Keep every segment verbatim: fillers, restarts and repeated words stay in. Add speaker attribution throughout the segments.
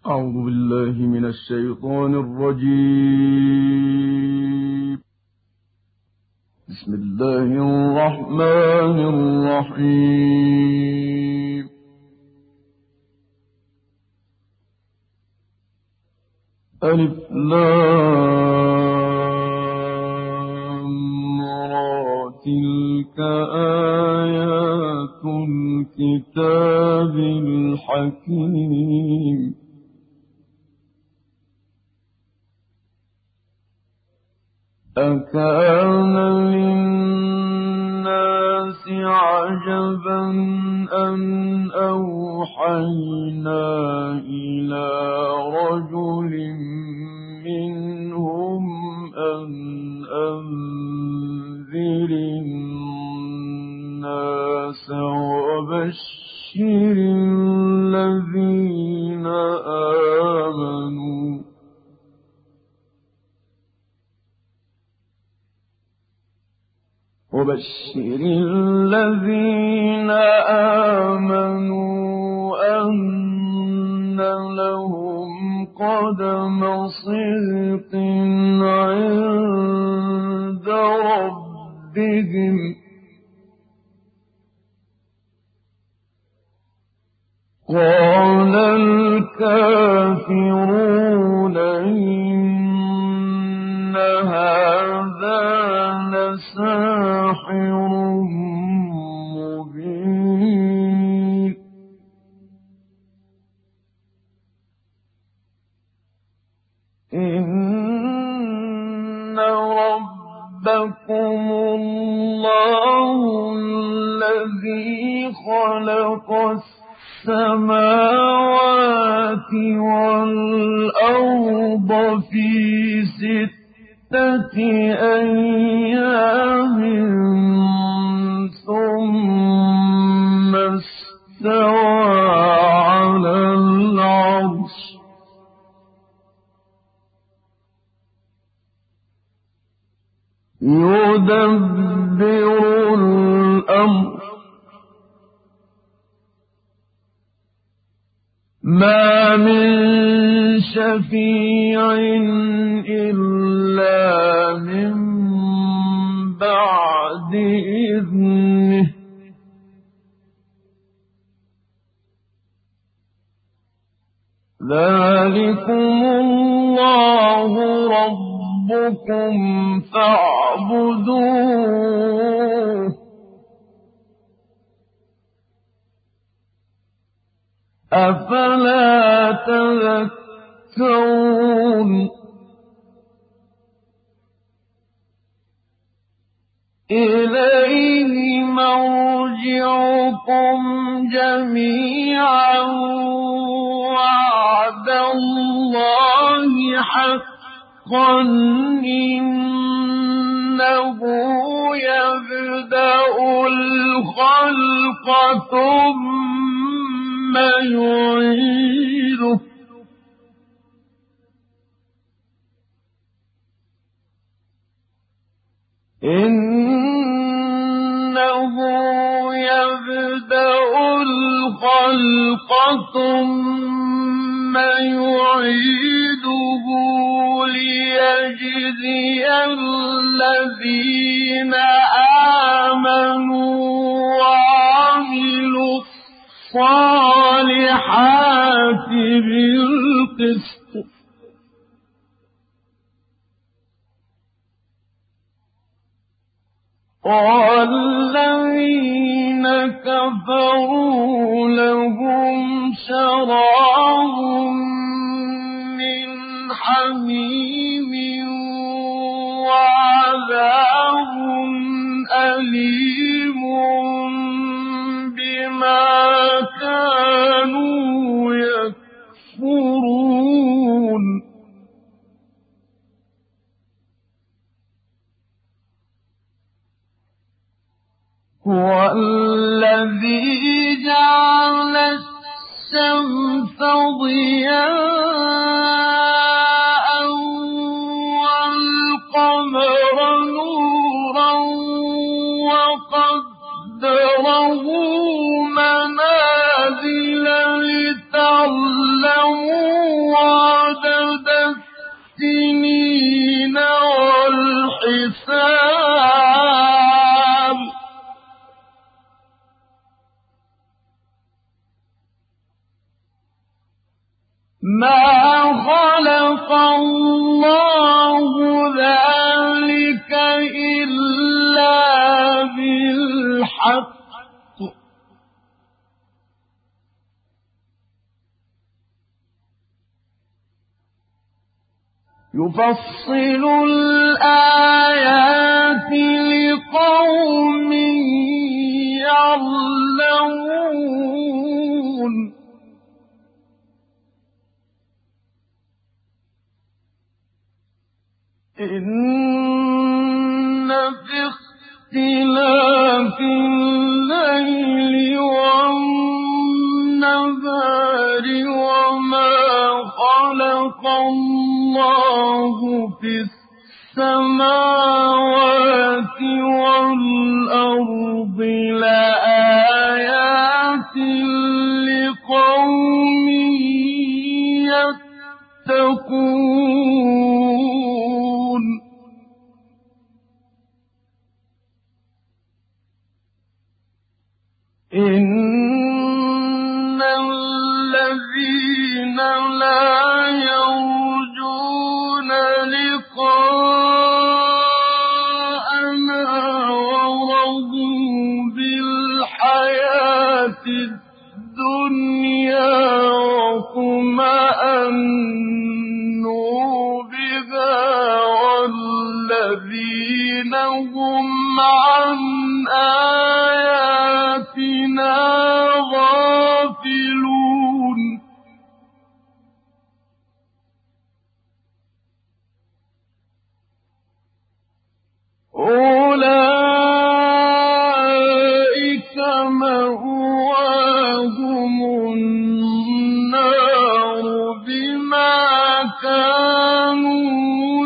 Speaker 1: أعوذ بالله من الشيطان الرجيم. بسم الله الرحمن الرحيم. ألف لام را تلك آيات الكتاب الحكيم. أكان للناس عجبا أن أوحينا إلى رجل منهم أن أنذر الناس وبشر الذين آمنوا وبشر الذين آمنوا أن لهم قدم صدق عند ربهم. قال الكافرون إن هذا لساحر مبين. إن ربكم الله الذي خلق السماوات والأرض في ستة أيام ثم استوى على العرش يدبر الأمر ما من شفيع إلا من بعد إذنه ذلكم الله ربكم فاعبدوه أفلا تذكرون. إليه مرجعكم جميعا وعد الله حقا إنه يبدأ الخلق ثم يعيده إنه يبدأ الخلق ثم يعيده ليجزي الذين آمنوا وعملوا الصالحات بالقسط والذين كفروا لهم شراب من حميم وعذاب أليم بما كانوا يكفرون. هو الذي جعل الشمس ضياء والقمر نورا وقدره منازل لتعلموا عدد السنين والحساب ما خلق الله ذلك إلا بالحق يفصل الآيات لقوم يعلمون إن في اختلاف الليل والنهار وما خلق الله في السماوات والأرض لآيات لقوم يتقون إن الذين لا يرجون لقاءنا ورضوا بالحياة الدنيا واطمأنوا بها والذين هم عن آياتنا غافلون أولئك مأواهم النار بما كانوا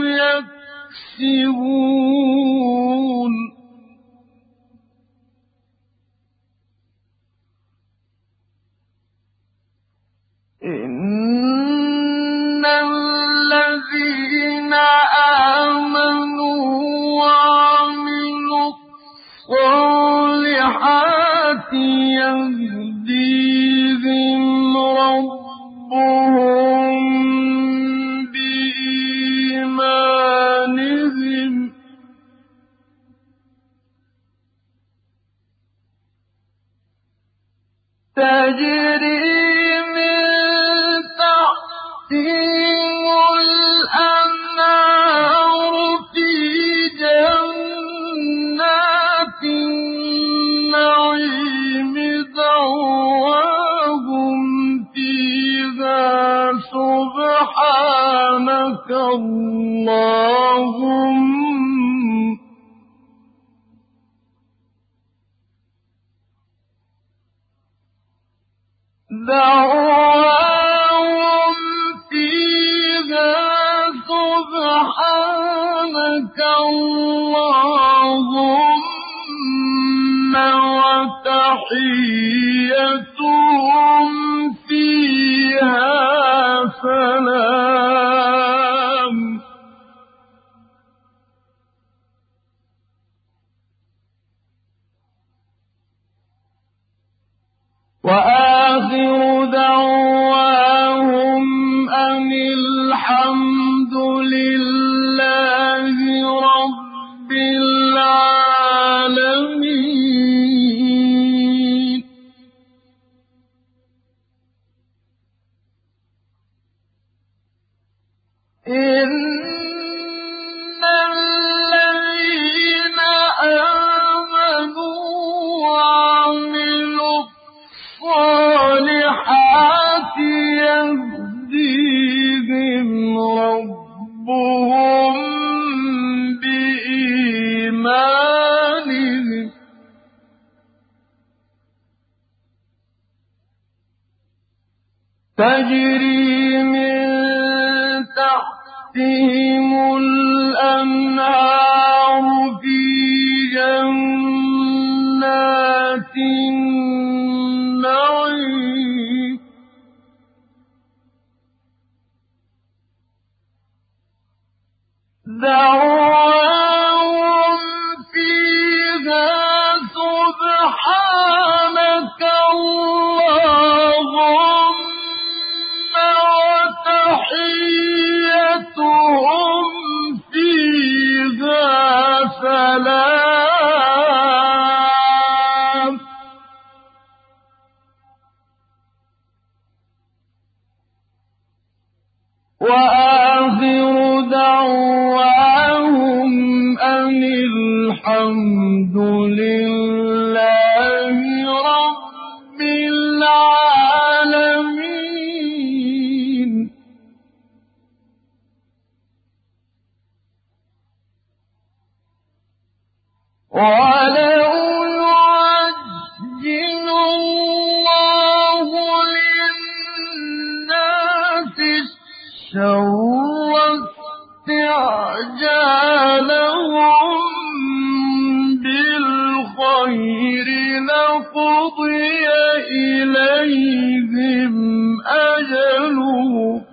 Speaker 1: يكسبون إن الذين آمنوا وعملوا الصالحات يهديهم ربهم بإيمانهم تجري الأنهار في جنات النعيم دعواهم فيها سبحانك اللهم دعواهم فيها سبحانك اللهم وتحيتهم فيها سلام وآخر دعواهم أن الحمد لله رب العالمين إن الذين آمنوا وعملوا الصالحات يهديهم ربهم بإيمانهم تجري من تحتهم الأنهار في جنات النعيم دعواهم فيها سبحانك اللهم وتحيتهم فيها سلام وآخر دعواهم أن الحمد لله رب العالمين. ولو يعجل الله للناس الشر استعجالهم بالخير لقضي إليهم أجلهم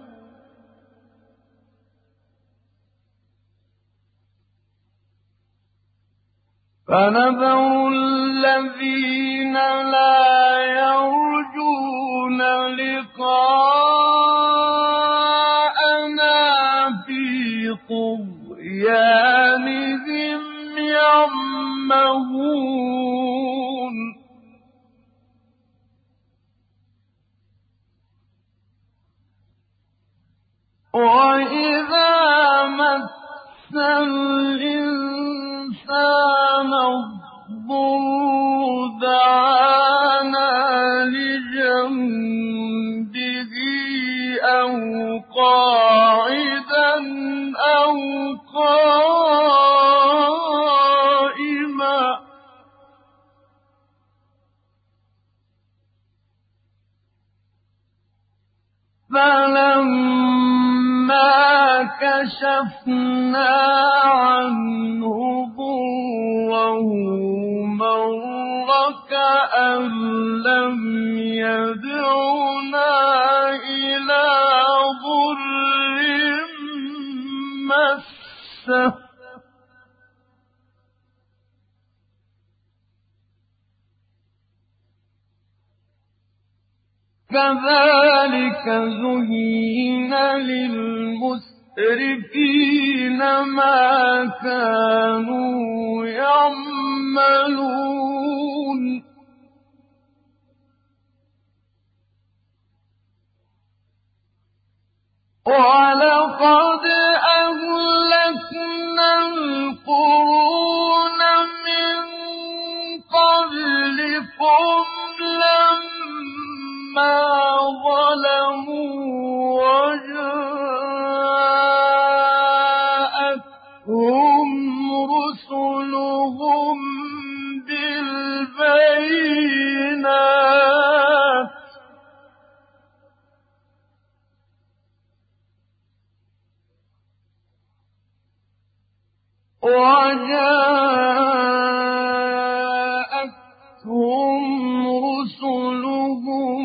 Speaker 1: فنذر الذين لا يرجون لقاءنا في طغيانهم يعمهون. وإذا مس الإنسان الضر دعانا لجنبه أو قاعدا أو قائما فلما كشفنا عنه ضره مر كأن لم يدعنا إلى ضر مسه كذلك زين للمسرفين ما كانوا يعملون. ولقد أهلكنا القرون من قبلكم لما ظلموا وجاءتهم رسلهم بالبينات وجاءتهم رسلهم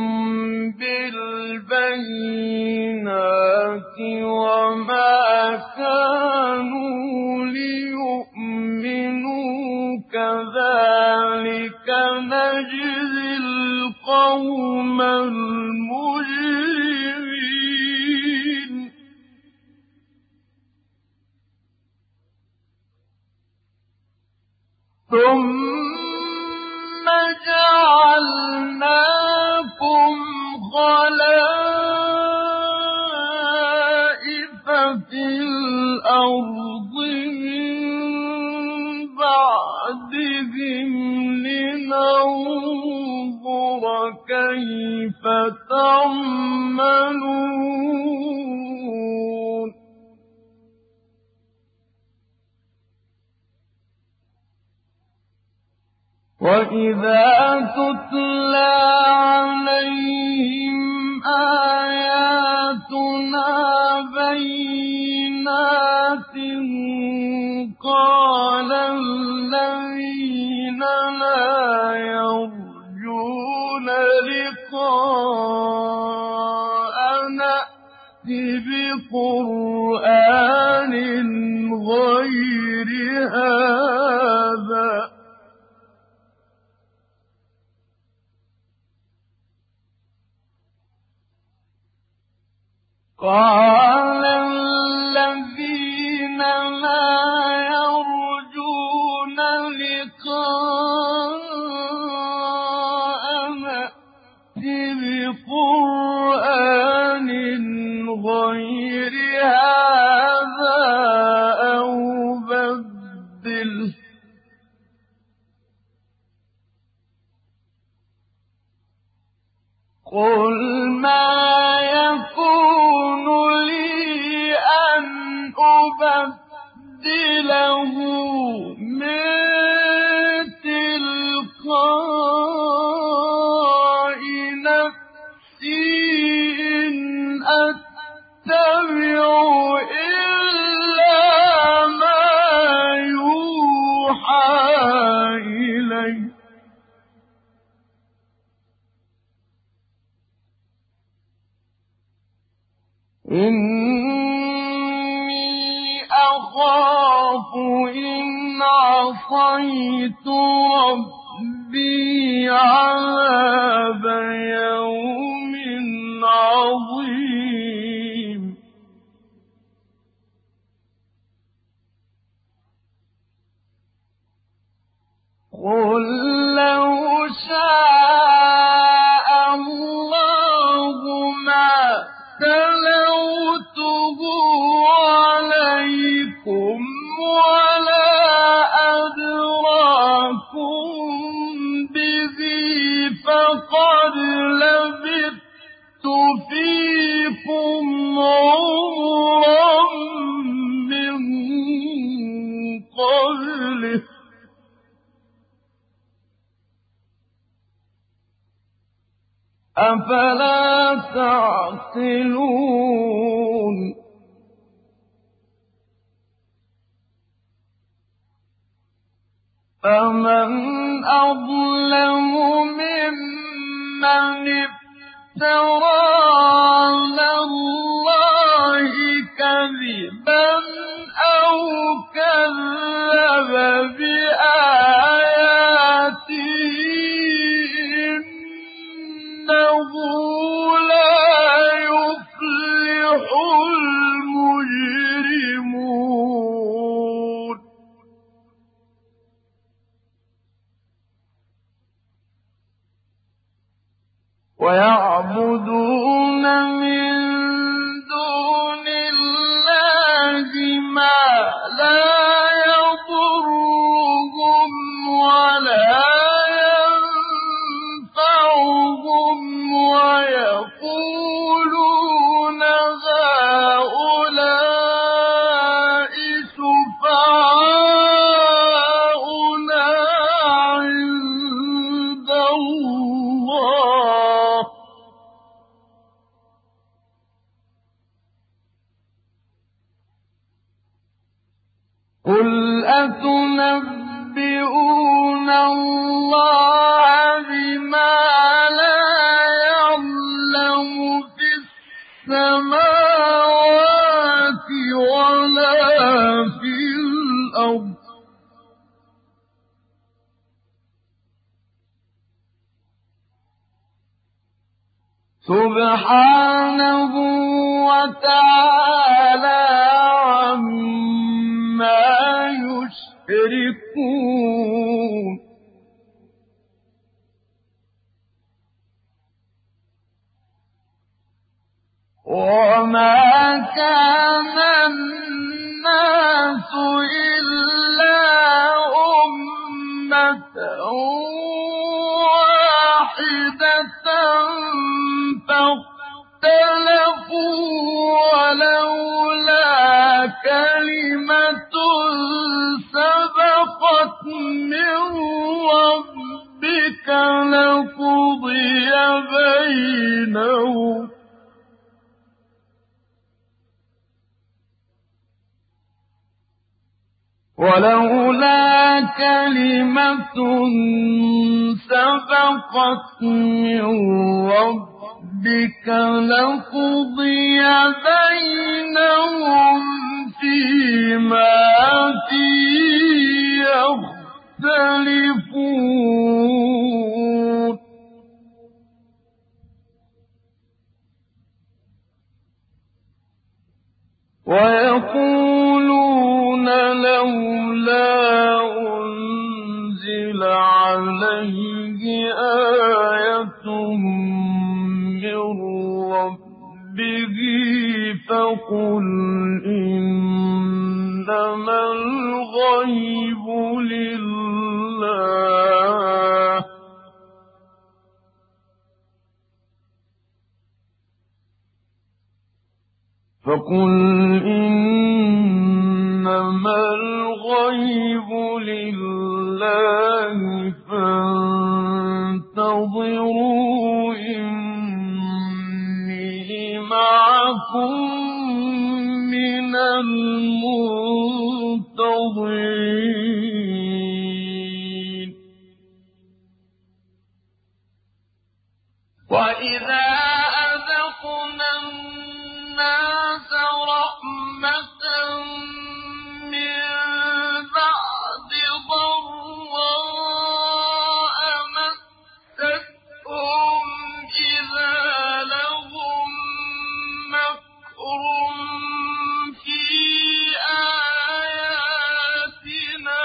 Speaker 1: بالبينات وما كانوا ليؤمنوا كذلك نجزي القوم المجرمين. ثم جعلناكم خلائف في الأرض من بعدهم لننظر كيف تعملون. وَإِذَا تُتْلَىٰ عَلَيْهِمْ آيَاتُنَا بَيِّنَاتٍ قَالَ الَّذِينَ لَا يَرْجُونَ لِقَاءَنَا بقرآن غير هذا قال الذين لا يرجون لقاءنا ائت بقرآن غير هذا أو بدله قل ما يكون لي أن أبدله من تلقاء نفسي إن أتبع إلا ما يوحى إلي إني أخاف إن عصيت ربي عذاب يوم عظيم قل لو شاء الله ما تلوته عليكم ولا أدراكم به فقد لبثت فيكم عمرا من قبله أفلا تعقلون فمن أظلم ممن افترى على الله كذبا أو كذب بآياته إنه لا يفلح المجرمون ويعبدون من دون الله ما لا يضرهم ولا ينفعهم ويقولون هؤلاء شفعاؤنا عند الله قل أتنبئون الله بما لا يعلم في السماوات ولا في الأرض سبحانه وتعالى عما يشركون وما كان الناس إلا أمة واحدة فاختلفوا ولولا كلمة سبقت من ربك لقضي بينهم ولولا كلمة سبقت من ربك ربك لقضي بينهم فيما فيه يختلفون ويقولون لولا أنزل عليه آية من ربه فقل إنما الغيب لله فقل إنما الغيب لله فانتظروا إني معكم من المنتظرين وإذا أذقنا الناس رحمة من بعد ضراء مستهم إذا لهم مكر في آياتنا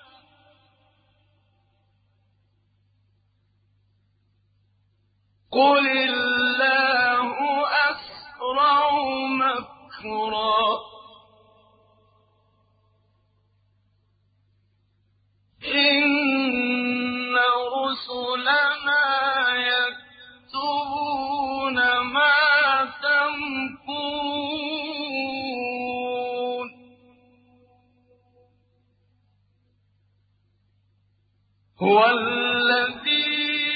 Speaker 1: قل الله أسرع مكرا إن رسلنا يكتبون ما تمكرون هو الذي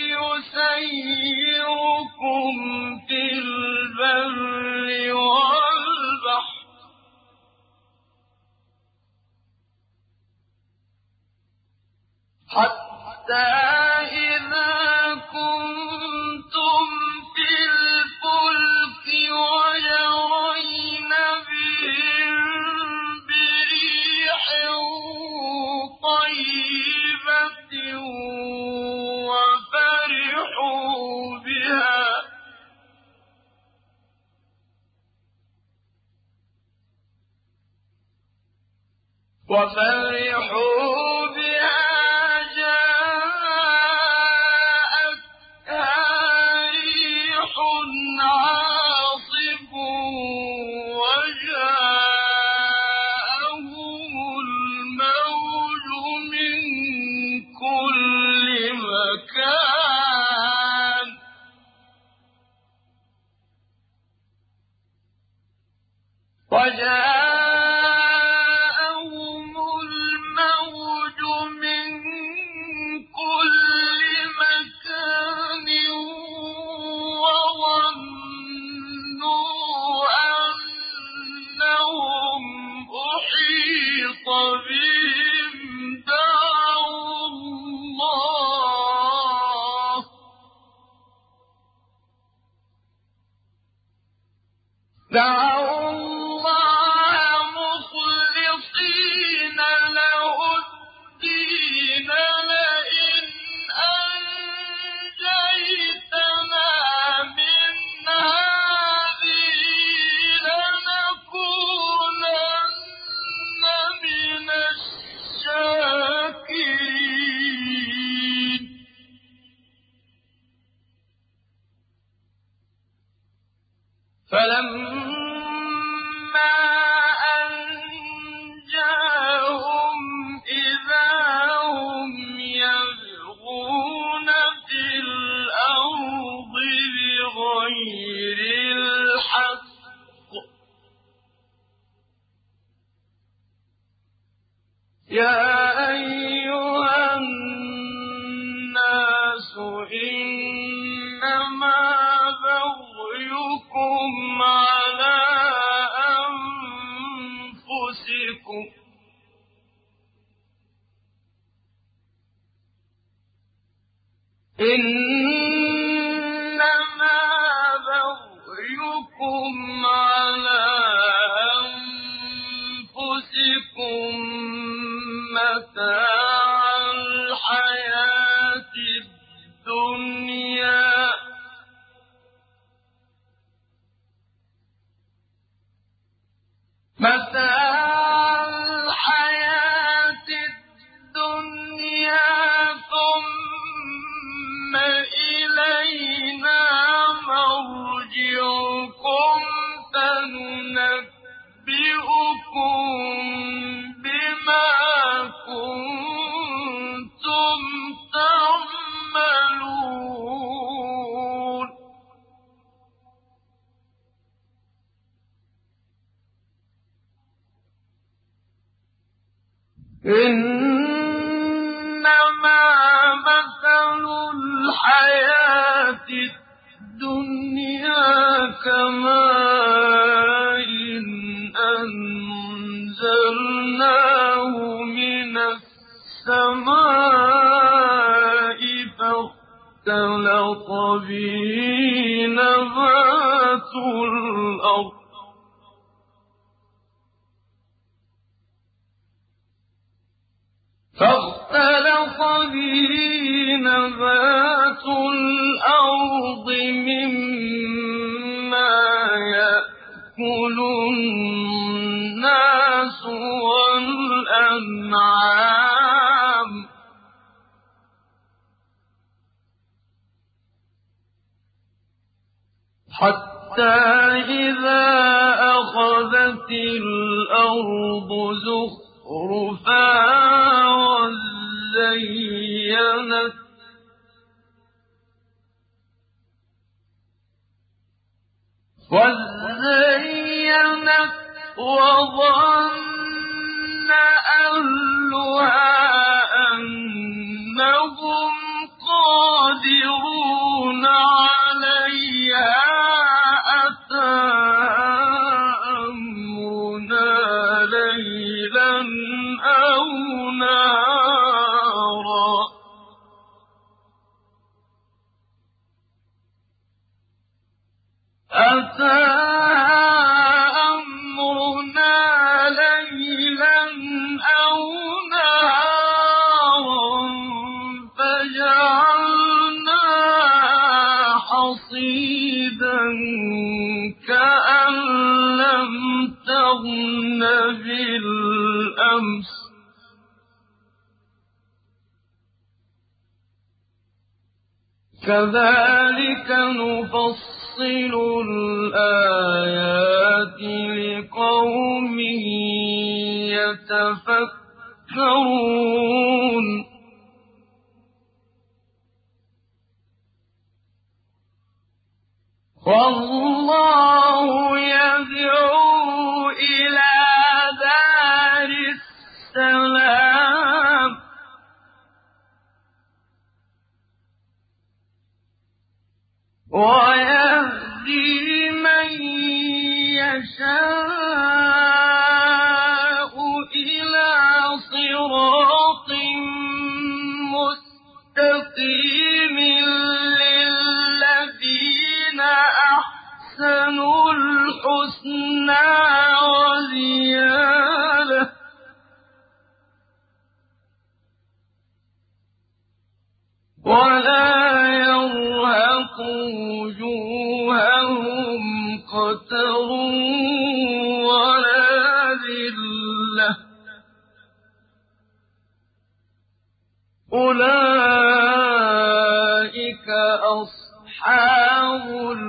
Speaker 1: يسيركم في البر والبحر حتى إذا كنتم في الفلك وجرين بهم بريح طيبة وفرحوا بها وفرحوا بها جاءتها ريح عاصف وجاءهم الموج من كل مكان وجاءهم الموج من كل مكان وظنوا أنهم أحيط بهم دعوا الله دعوا الله مخلصين له الدين لئن أنجيتنا من هذه لنكونن من الشاكرين فلما أنجاهم إذا هم يبغون في الأرض بغير الحق يا أيها الناس إنما بغيكم على أنفسكم إنما إنما مثل الحياة الدنيا كماء أنزلناه من السماء فاختلط به نبات الأرض فاختلط به نبات الأرض مما يأكل الناس والأنعام حتى إذا أخذت الأرض زخرفها وزينت وزينت وظن أهلها أنهم قادرون عليها أتاها أمرنا ليلا أو نهارا أتاها أمرنا ليلا أو نهارا فجعلناها حصيدا كأن لم تغن بالأمس كذلك نفصل الآيات لقوم يتفكرون والله يدعو إلى دار السلام ويهدي من يشاء إلى صراط مستقيم للذين أحسنوا الحسنى وزيادة ولا يرهق وجوههم قتر ولا ذلة أولئك أصحاب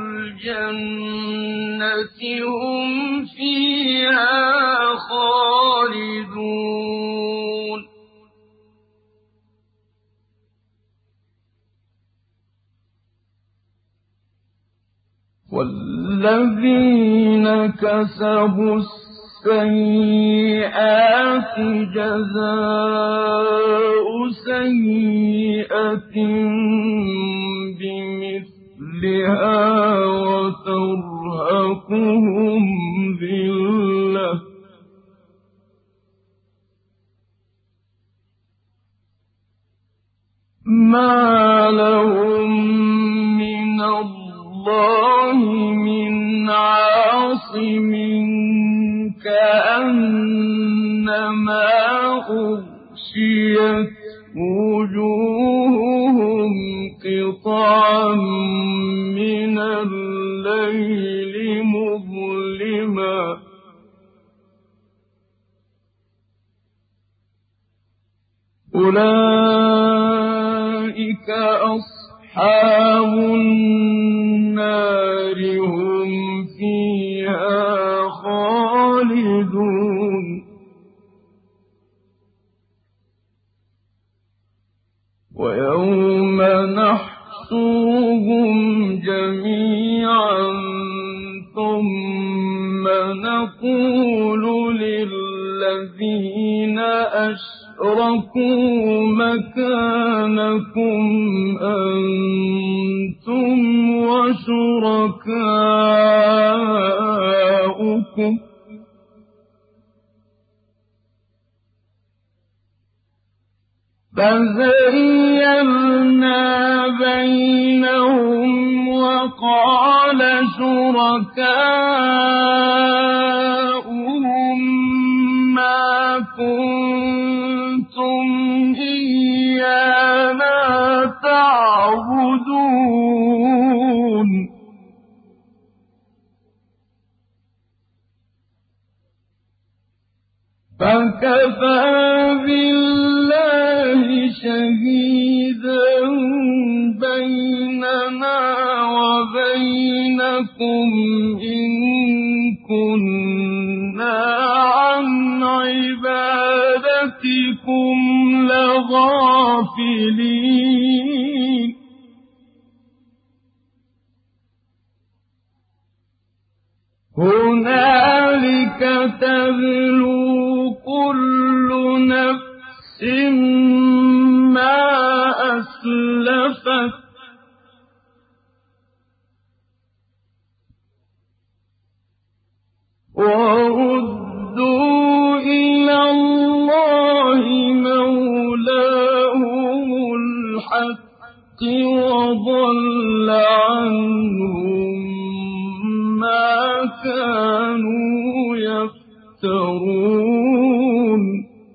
Speaker 1: الجنة هم فيها خالدون والذين كسبوا السيئات جزاء سيئة بمثلها وترهقهم ذلة ما لهم من الله من عاصم كأنما أغشيت وجوههم قطعا من الليل مظلما أولئك أصحاب النار هم فيها خالدون ويوم نحشرهم جميعا ثم نقول للذين أشركوا أشركوا مكانكم أنتم وشركاؤكم فزيّلنا بينهم وقال شركاؤهم ما كنتم إيانا تعبدون فكفى بالله شهيدا بيننا وبينكم إن كنا عن عبادتكم لغافلين هنالك تبلو كل نفس ما أسلفت وردوا إلى الله مولاهم الحق وضل عنهم ما كانوا يفترون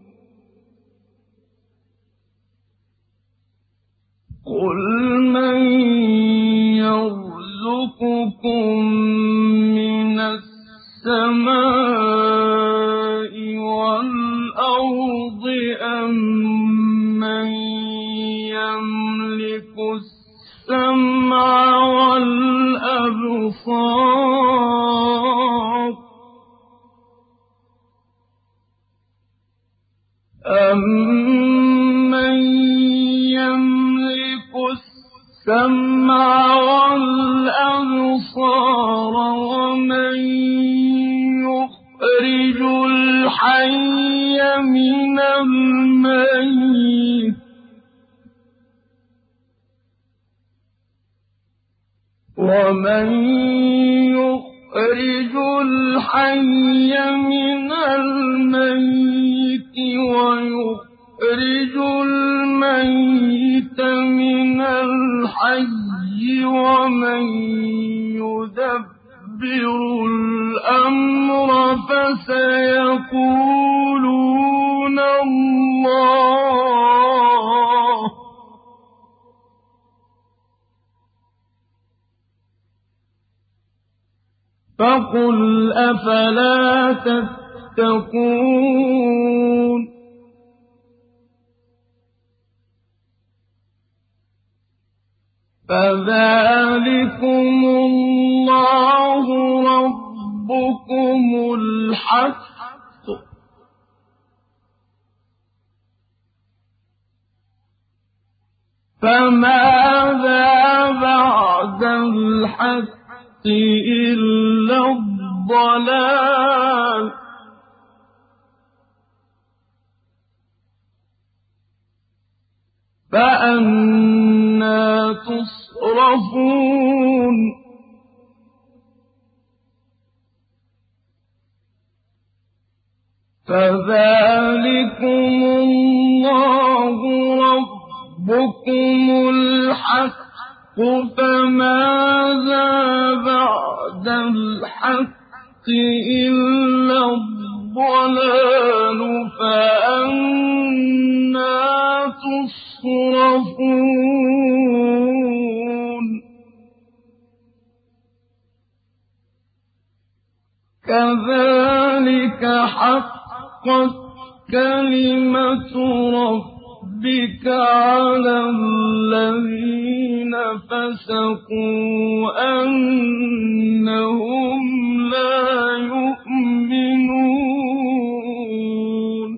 Speaker 1: قل من يرزقكم من السماء والأرض أم من يملك السمع والأبصار أَمَّن يَمْلِكُ السَّمْعَ وَالْأَبْصَارَ وَمَن يُخْرِجُ الْحَيَّ مِنَ الْمَيِّتِ وَمَن يُخْرِجُ الْحَيَّ مِنَ الْمَيِّتِ وَيُخْرِجُ الْمَيِّتَ مِنَ الْحَيِّ وَمَن يُدَبِّرُ الْأَمْرَ فَسَيَقُولُونَ اللَّهُ فَقُلْ أَفَلَا تَتَّقُونَ فَذَلِكُمُ اللَّهُ رَبُّكُمُ الْحَقُّ فَمَاذَا بَعْدَ الْحَقِّ إِلَّا الضَّلَالُ فَأَنَّىٰ تُصْرَفُونَ فَذَلِكُمُ اللَّهُ رَبُّكُمُ الْحَقُّ فَمَاذَا بَعْدَ الْحَقِّ إِلَّا الضَّلَالُ فَأَنَّىٰ تُصْرَفُونَ كَذَٰلِكَ حَقَّتْ كَلِمَةُ رَبِّكَ عَلَى الَّذِينَ فَسَقُوا أَنَّهُمْ لَا يُؤْمِنُونَ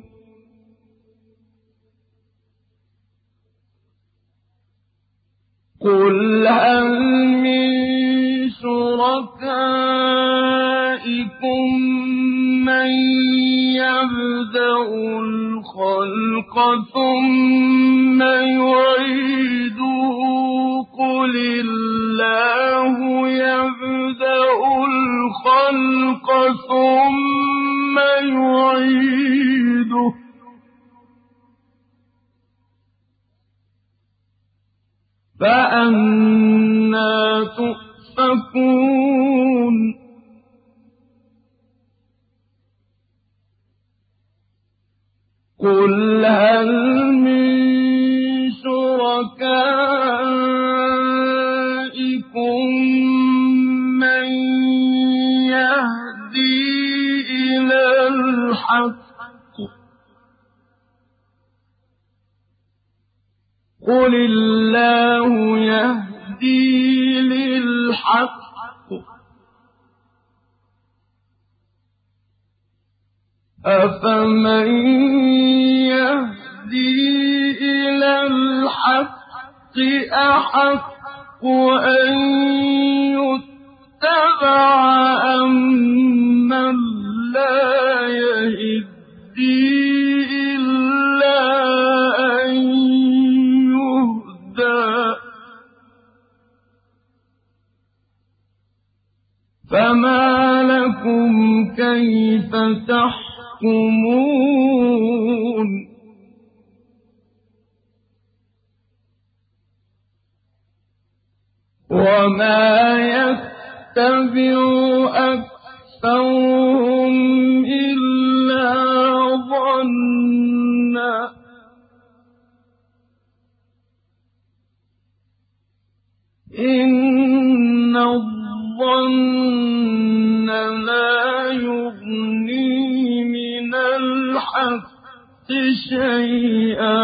Speaker 1: قُلْ هَلْ مِن شُرَكَائِكُم مَّن يَبْدَأُ الْخَلْقَ الخلق ثم يعيده قل الله يبدأ الخلق ثم يعيده فأنى تؤفكون قل هل من شركائكم من يهدي إلى الحق قل الله يهدي للحق أفمن يهدي إلى الحق أحق أن يتبع أمن لا يهدي إلا أن يهدى فما لكم كيف تحكمون وما يتبع أكثرهم إلا ظنا إن الظن لا يغني من الحق شيئا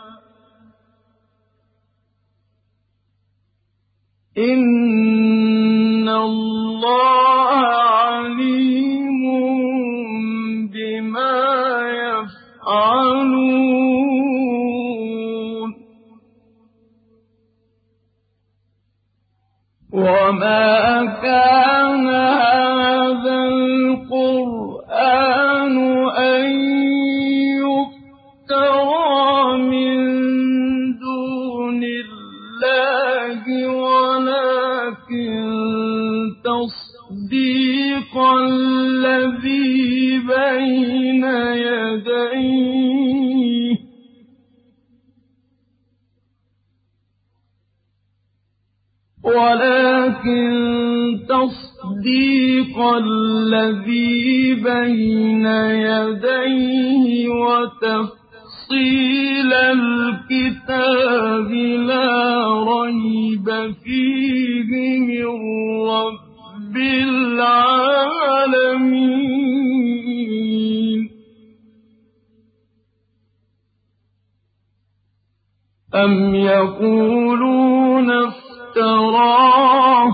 Speaker 1: إن الله عليم بما يفعلون وما كان هذا القرآن أن يفترى من دون الله ولكن تصديق الذي بين يديه ولكن تصديق الذي بين يديه وتفصيل الكتاب لا ريب فيه من رب العالمين أم يقولون افتراه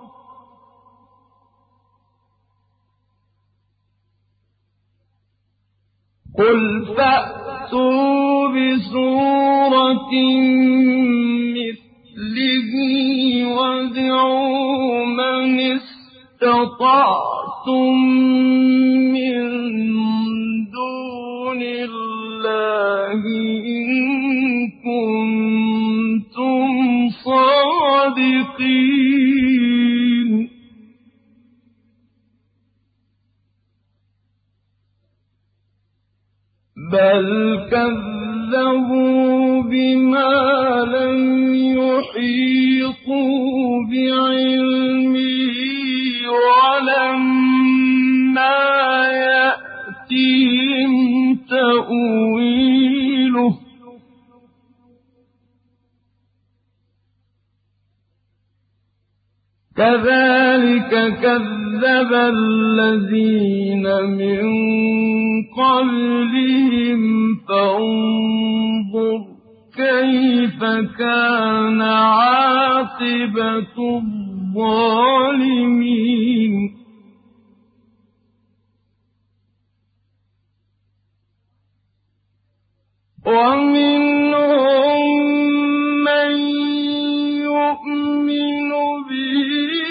Speaker 1: قل فأتوا بسورة مثله وادعوا من استطعتم من دون الله إن كنتم صادقين بل كذبوا بما لم يحيطوا بعلمه ولما يأتهم تأويله كذلك كذب الذين من قبلهم فانظر كيف كان عاقبة الظالمين ومنهم من يؤمن به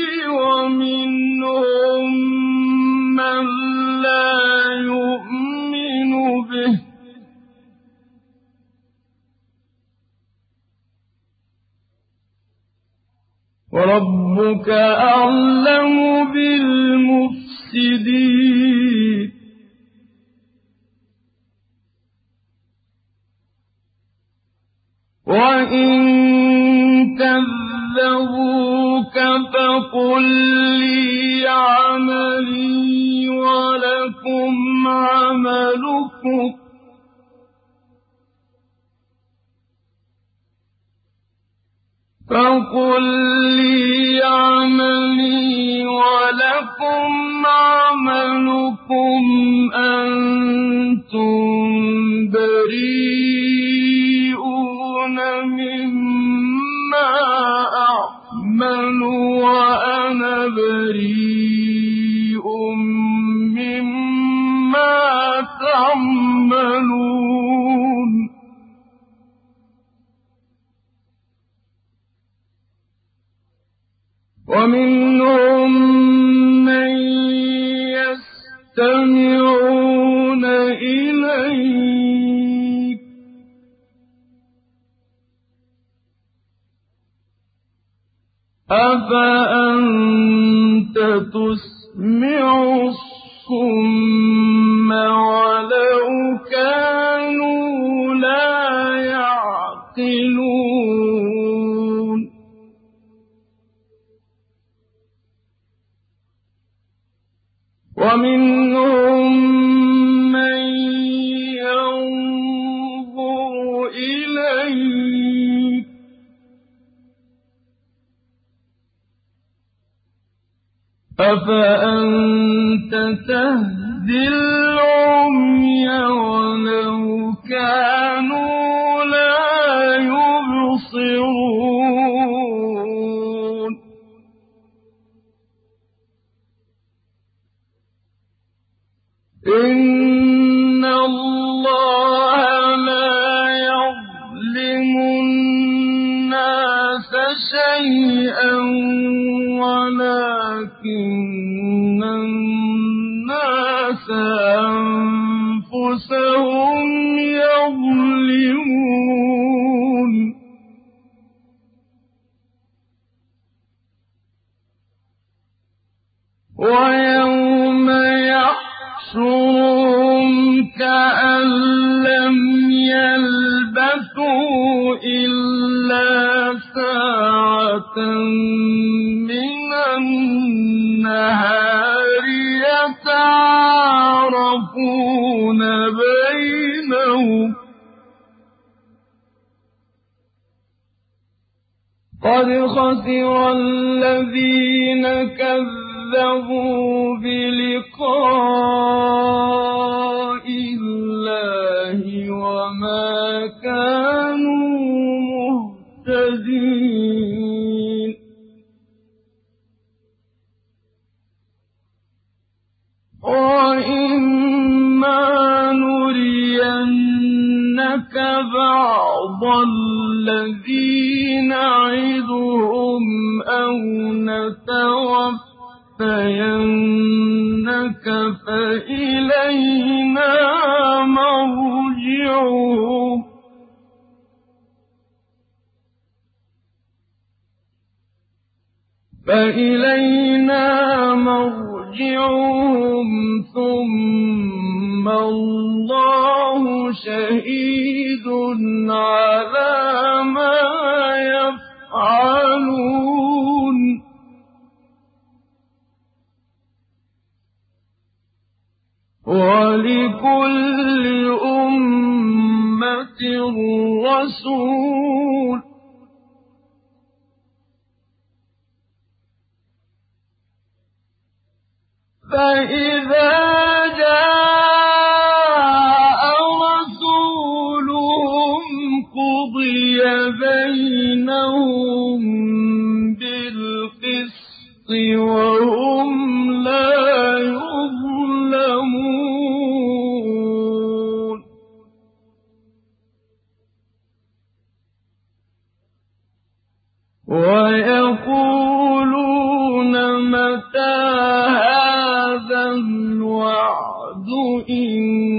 Speaker 1: ومنهم من لا يؤمن به ربك أعلم بالمفسدين وإن كذبوك فقل لي عملي ولكم عملكم فقل لي عملي ولكم عملكم أنتم بريئون مما أعمل وأنا بريء مما تعملون ومنهم من يستمعون إليك أفأنت تسمع الصم ولو كانوا لا يعقلون ومنهم من ينظر إليك أفأنت تهدي العمي ولو كانوا لا يبصرون إن الله لا يظلم الناس شيئا ولكن الناس أنفسهم يظلمون ويوم يحشرهم كأن لم يلبثوا إلا ساعة من النهار يتعارفون بينهم قد خسر الذين كذبوا بلقاء الله وما كانوا مهتدين وإما نرينك بعض الذي نعدهم أو نتوفينك فإلينا مرجعهم فإلينا مرجعهم ثم الله شهيد على ما يفعلون ولكل أمة رسول فإذا جاء رسولهم قضي بينهم بالقسط وهم لا يظلمون ويقولون متى هذا الوعد إن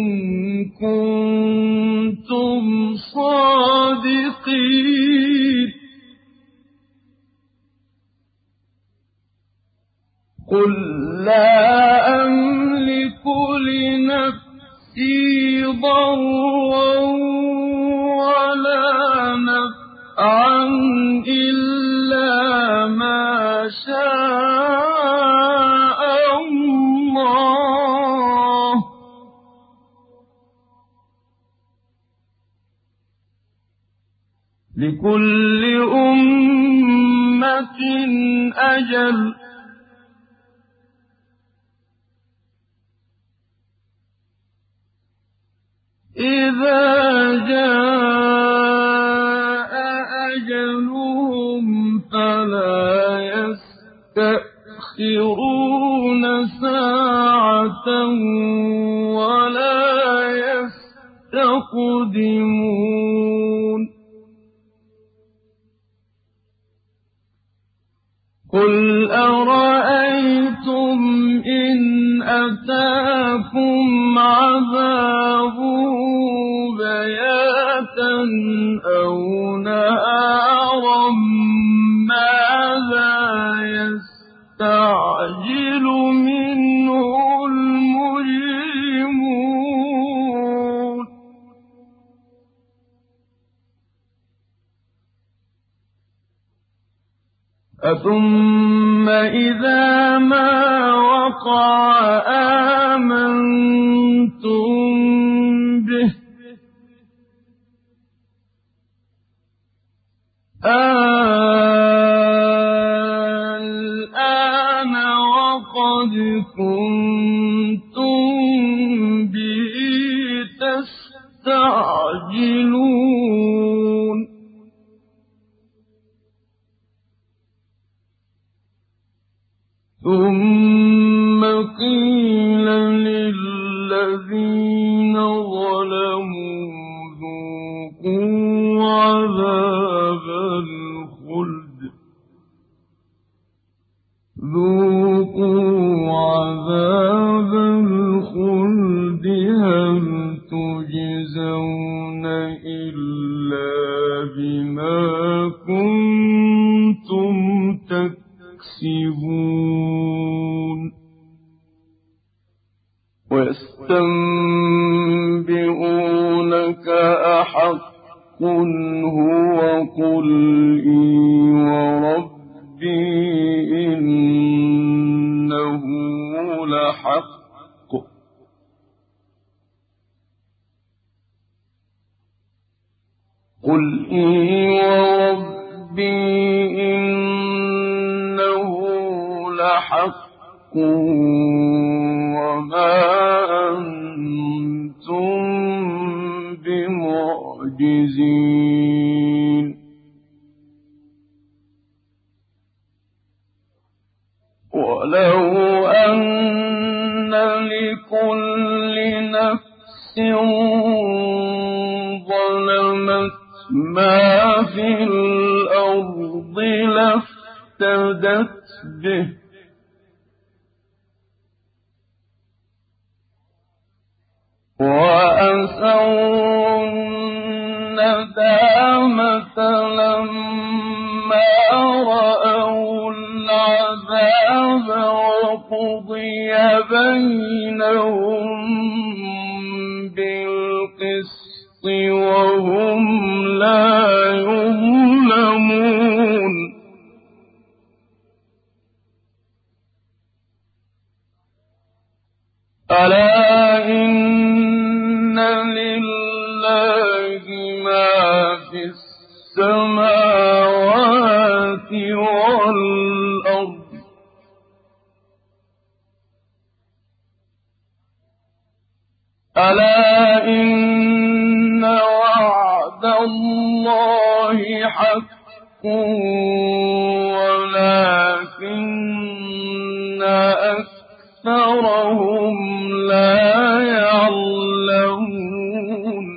Speaker 1: كنتم صادقين قل لا أملك لنفسي ضرا ولا نفعا إلا ما شاء الله لكل أمة أجل إذا جاء أجلهم فلا يستأخرون ساعة ولا يستقدمون قل أرأيتم إن أتاكم عذابه بياتا أو نهارا ماذا يستعجل منه المجرمون أثم إذا ما وقع آمنتم به الآن وقد كنتم به تستعجلون ثم قيل للذين ظلموا ذوقوا عذاب الخلد ذوقوا عذاب الخلد هل تجزون إلا بما كنتم تكسبون ويستنبئونك أحق هو قل إي وربي إنه لحق قل إي وربي إنه لحق وما أنتم بمعجزين ولو أن لكل نفس ظلمت ما في الأرض لافتدت به وأسروا الندامة لما رأوا العذاب وقضي بينهم بالقسط وهم لا يظلمون ألا إن لله ما في السماوات والأرض ألا إن وعد الله حق ولكن أكثرهم لا يعلمون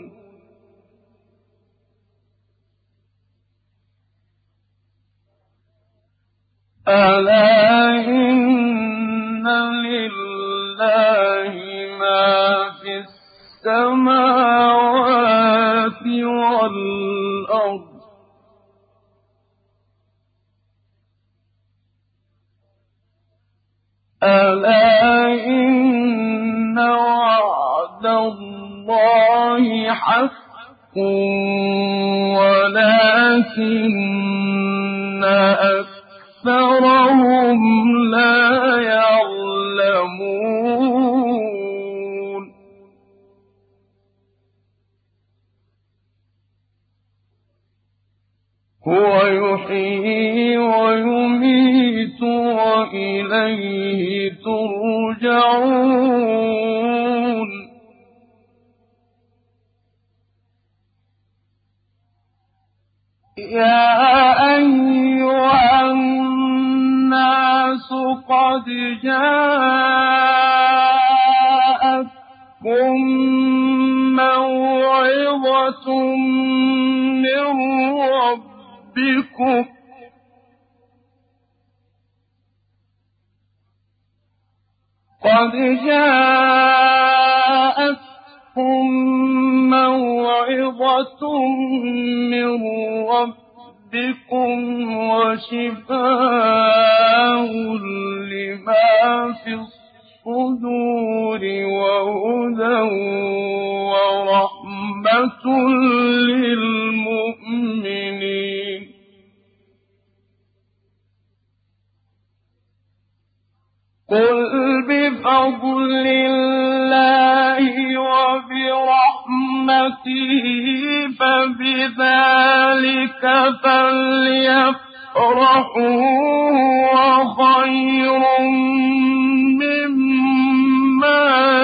Speaker 1: ألا إن لله ما في السماوات والأرض وعد الله حق ولكن أكثرهم لا يعلمون هو يحيي ويميت وإليه ترجعون يا أيها الناس قد جاءتكم موعظة من ربكم قد جاءتكم موعظة من ربكم وشفاء لما في الصدور وهدى ورحمة للمؤمنين قل بفضل الله وبرحمته فبذلك فليفرحوا هو خير مما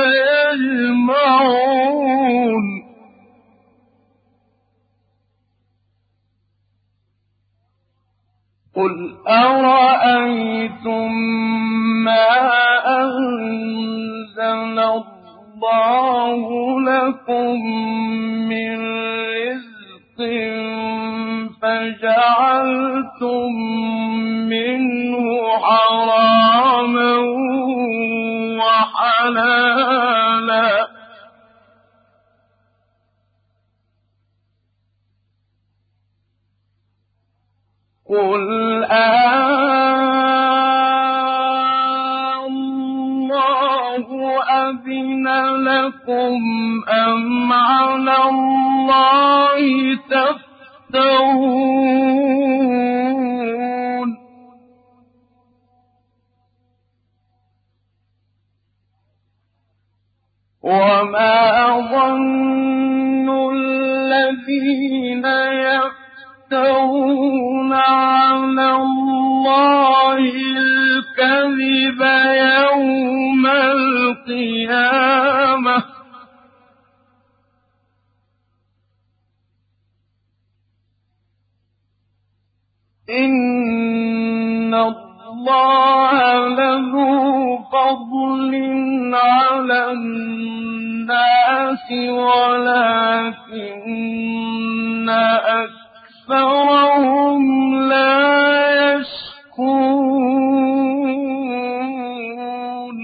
Speaker 1: يجمعون قل أرأيتم ما أنزل الله لكم من رزق فجعلتم منه حراما وحلالا قل الله أذن لكم أم على الله تفترون وما ظن الذين يفترون على الله الكذب يوم القيامة إن الله لذو فضل على الناس ولكن أكثرهم لا يشكرون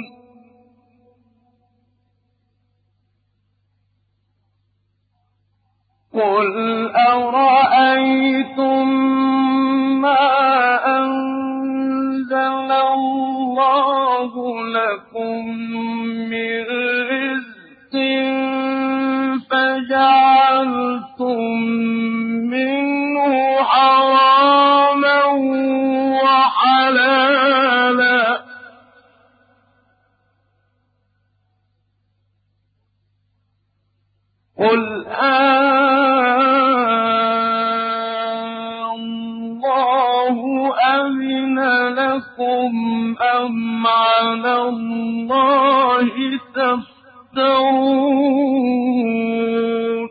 Speaker 1: قل أرأيتم ما أنزل الله لكم من رزق فجعلتم منه حراما وحلالا قل الله أذن لكم أم على الله تفترون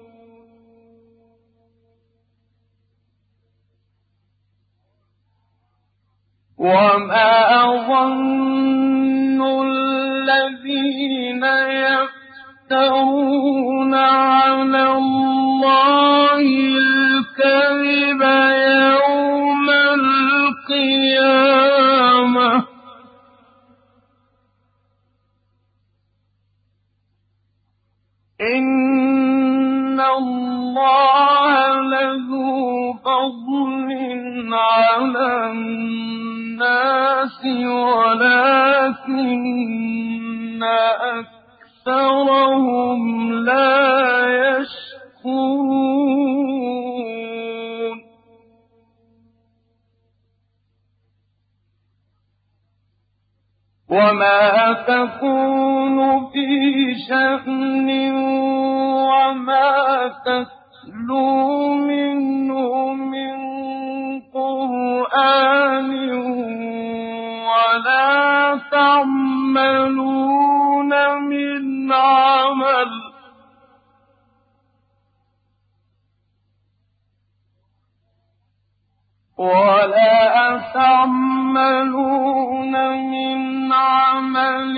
Speaker 1: وما ظن الذين يفترون على الله الكذب يوم القيامة إن الله لذو فضل على الناس ولكن أكثرهم أكثرهم لا يشكرون وما تكون في شأن وما تتلو منه من قرآن ولا تعملون من عمل ولا تعملون من عمل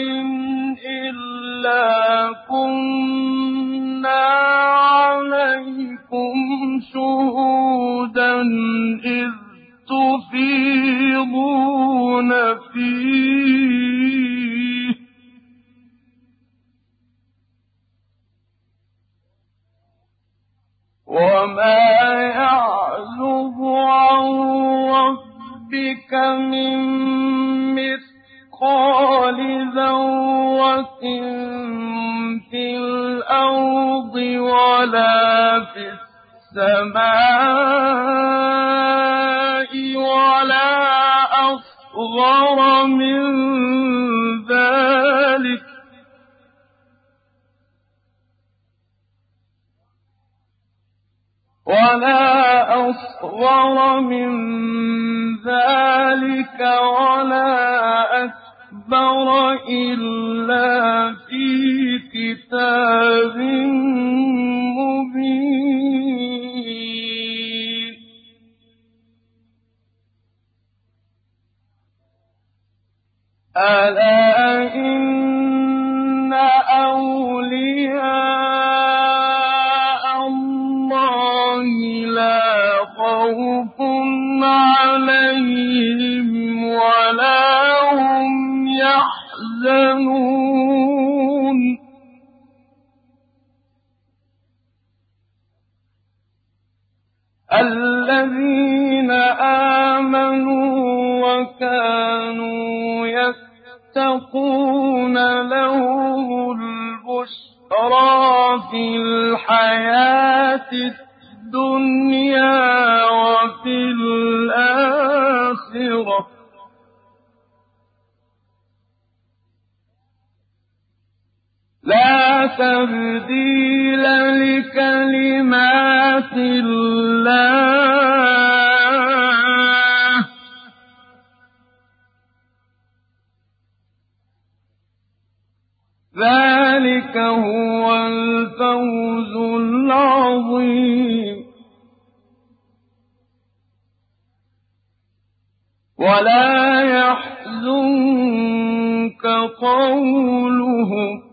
Speaker 1: إلا كنا عليكم شهودا إذ تفيضون فيه وما يعزب عن ربك من مثقال ذرة في الأرض ولا في السماء ولا أصغر من ذلك ولا أصغر من ذلك ولا أكبر إلا في كتاب مبين ألا إن أولياء الله لا خوف عليهم ولا هم يحزنون الذين آمنوا وكانوا يتقون لهم البشرى في الحياة الدنيا وفي الآخرة لا تبديل لكلمات الله ذلك هو الفوز العظيم ولا يحزنك قولهم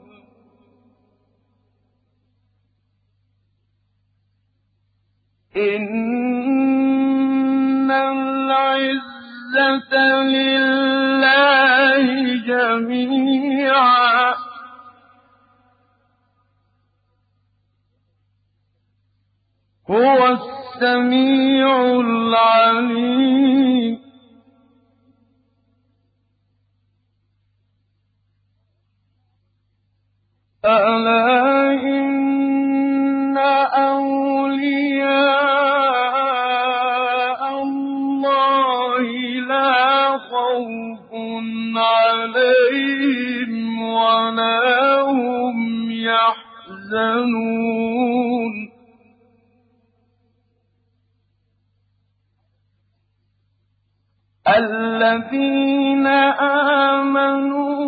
Speaker 1: إن العزة لله جميعا هو السميع العليم ألا إن أولياء الله لا خوف عليهم ولا هم يحزنون الذين آمنوا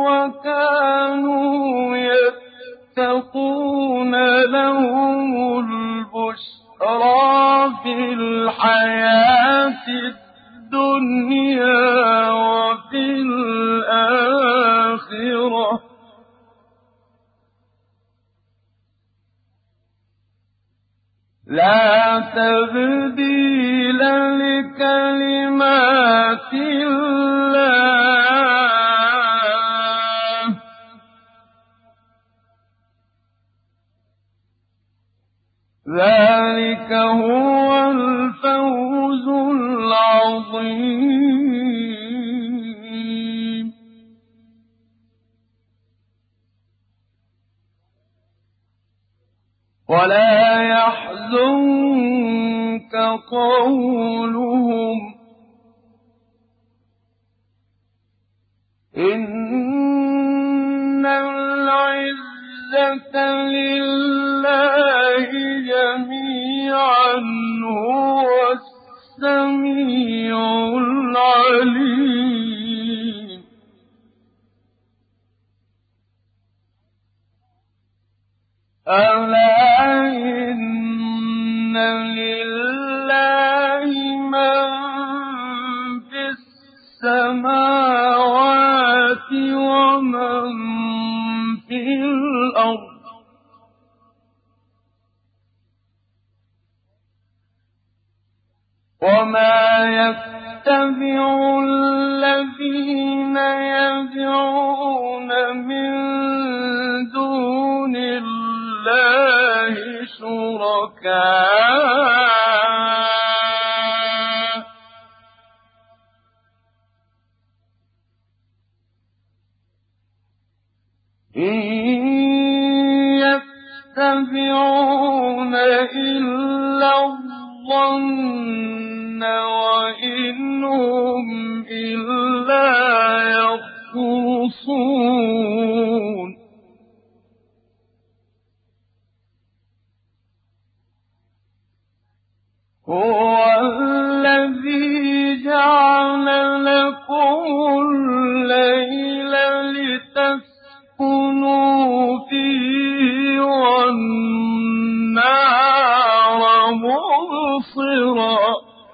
Speaker 1: وكانوا يتقون لهم البشرى في الحياة الدنيا وفي الآخرة لا تبديل لكلمات الله ذلك هو الفوز العظيم ولا يحزنك قولهم إن العزة لله جميعا هو السميع العليم ألا إن لله من في السماوات ومن في الأرض وما يتبع الذين يدعون من دون الله شركاء إن يتبعون إلا الظن وإن هم إلا يخرصون هو الذي جعل لكم الليل لتسكنوا فيه والنهار مبصرا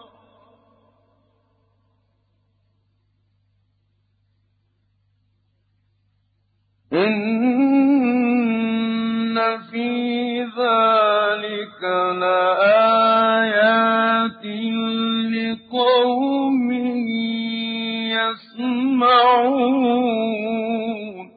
Speaker 1: إن في ذلك لآيات لقوم يسمعون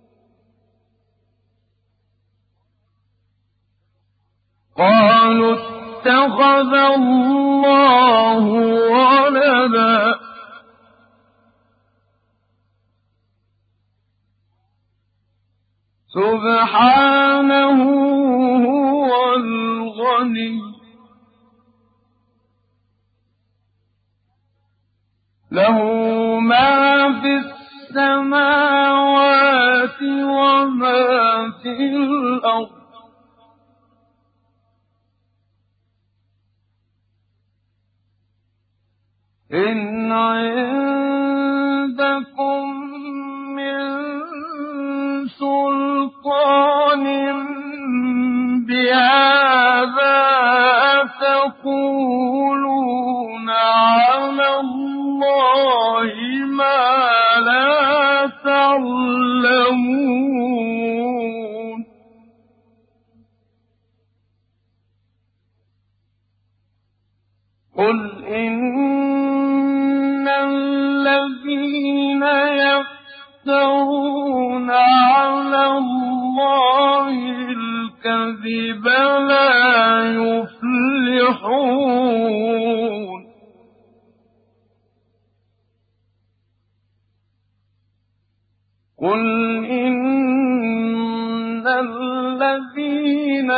Speaker 1: قالوا اتخذ الله ولدا سبحانه هو الغني له ما في السماوات وما في الأرض إن عندكم من سلطان بهذا تقولون على الله ما لا تعلمون قل إن الذين يفترون على الله الكذب لا يفلحون قل إن الذين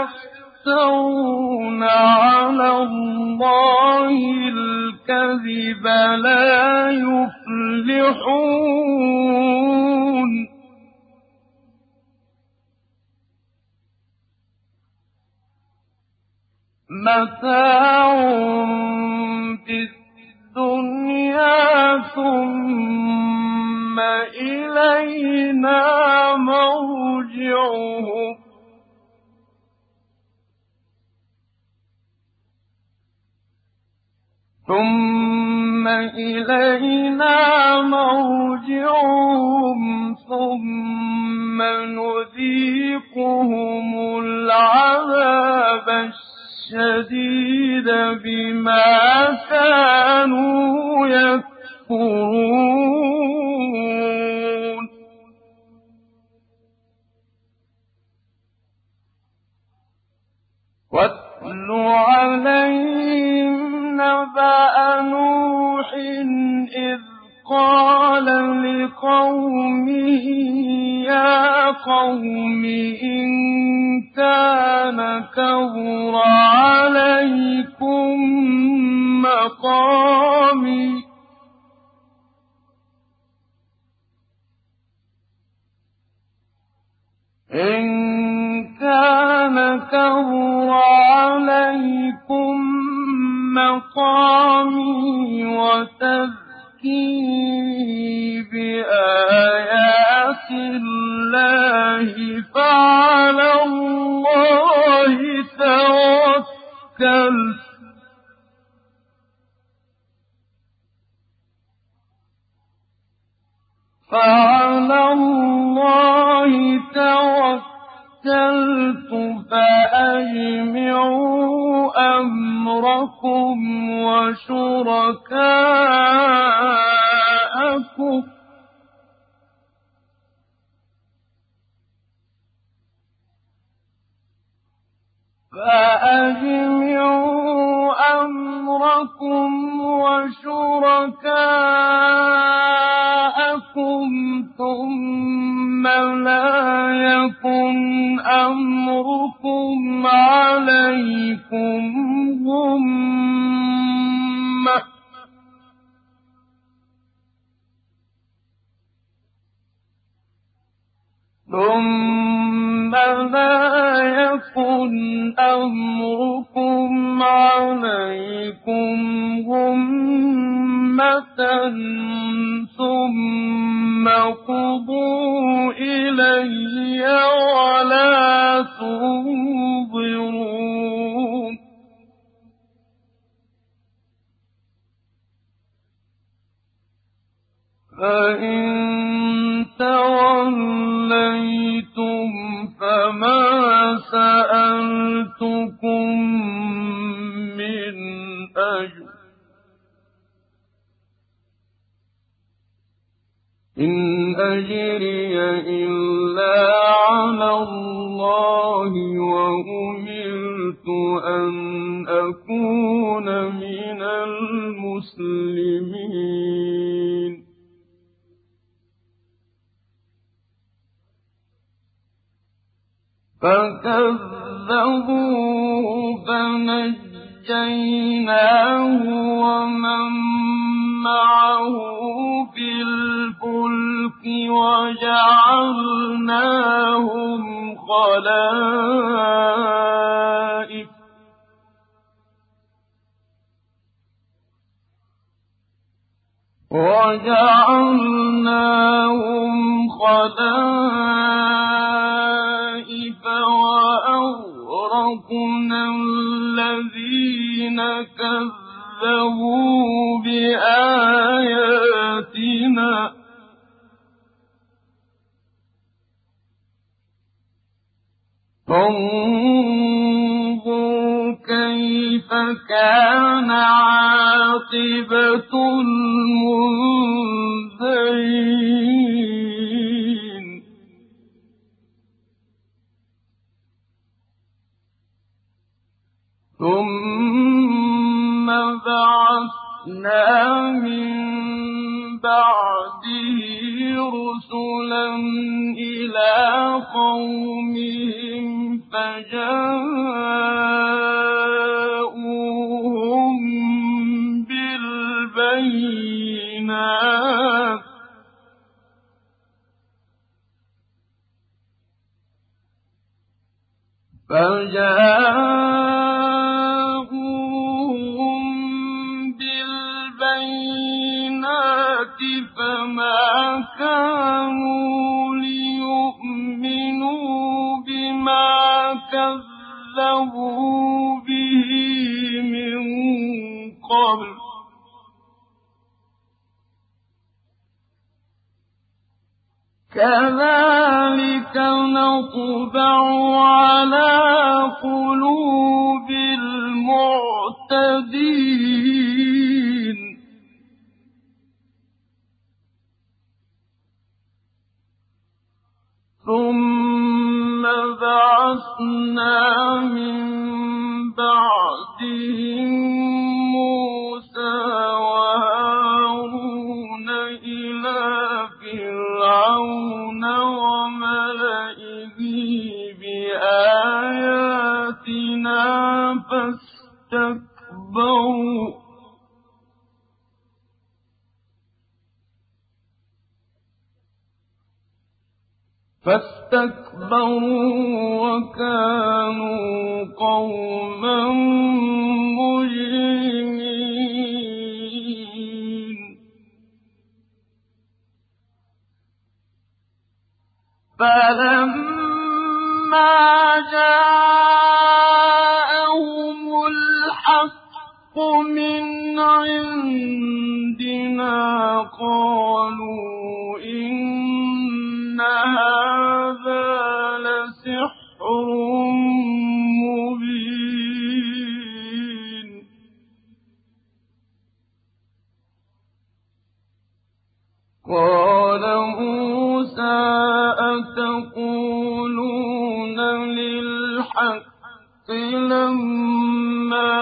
Speaker 1: يفترون على الله الكذب لا يفلحون متاع في الدنيا ثم إلينا مرجعهم ثم إلينا مرجعهم ثم نذيقهم العذاب الشديد بما كانوا يكفرون واتل عليهم نبأ نوح إذ قال لقومه يا قوم إن كان كبر عليكم مقامي إن كان كبر عليكم مقامي وتذكيري بآيات الله فعلى الله توكلت فعلى الله توكلت فأجمعوا أمركم وشركاءكم فأجمعوا أمركم وشركاءكم ثم لا يكن أمركم عليكم غمة ثم لا يكن أمركم عليكم غمة ثم قضوا إلي ولا تنظرون فإن توليتم فما سألتكم من أجر إن أجري إلا على الله وأمرت أن أكون من المسلمين فكذبوه فنجيناه ومن معه في الفلك وجعلناهم خلائف وجعلناهم خلائف وأغرقنا الذين كذبوا بآياتنا فانظر كيف كان عاقبة المنذرين ثم بعثنا من بعده رسلا إلى قومهم فجاءوهم بالبينات فجاءوهم بالبينات فما كانوا ليؤمنوا بما كذبوا به من قبل كذلك نطبع على قلوب المعتدين ثم بعثنا من بعدهم موسى وهارون إلى فرعون وملئه فاستكبروا وكانوا قوما مجرمين فلما جاءهم الحق من عندنا قالوا إن هذا لسحر مبين قال موسى أتقولون للحق لما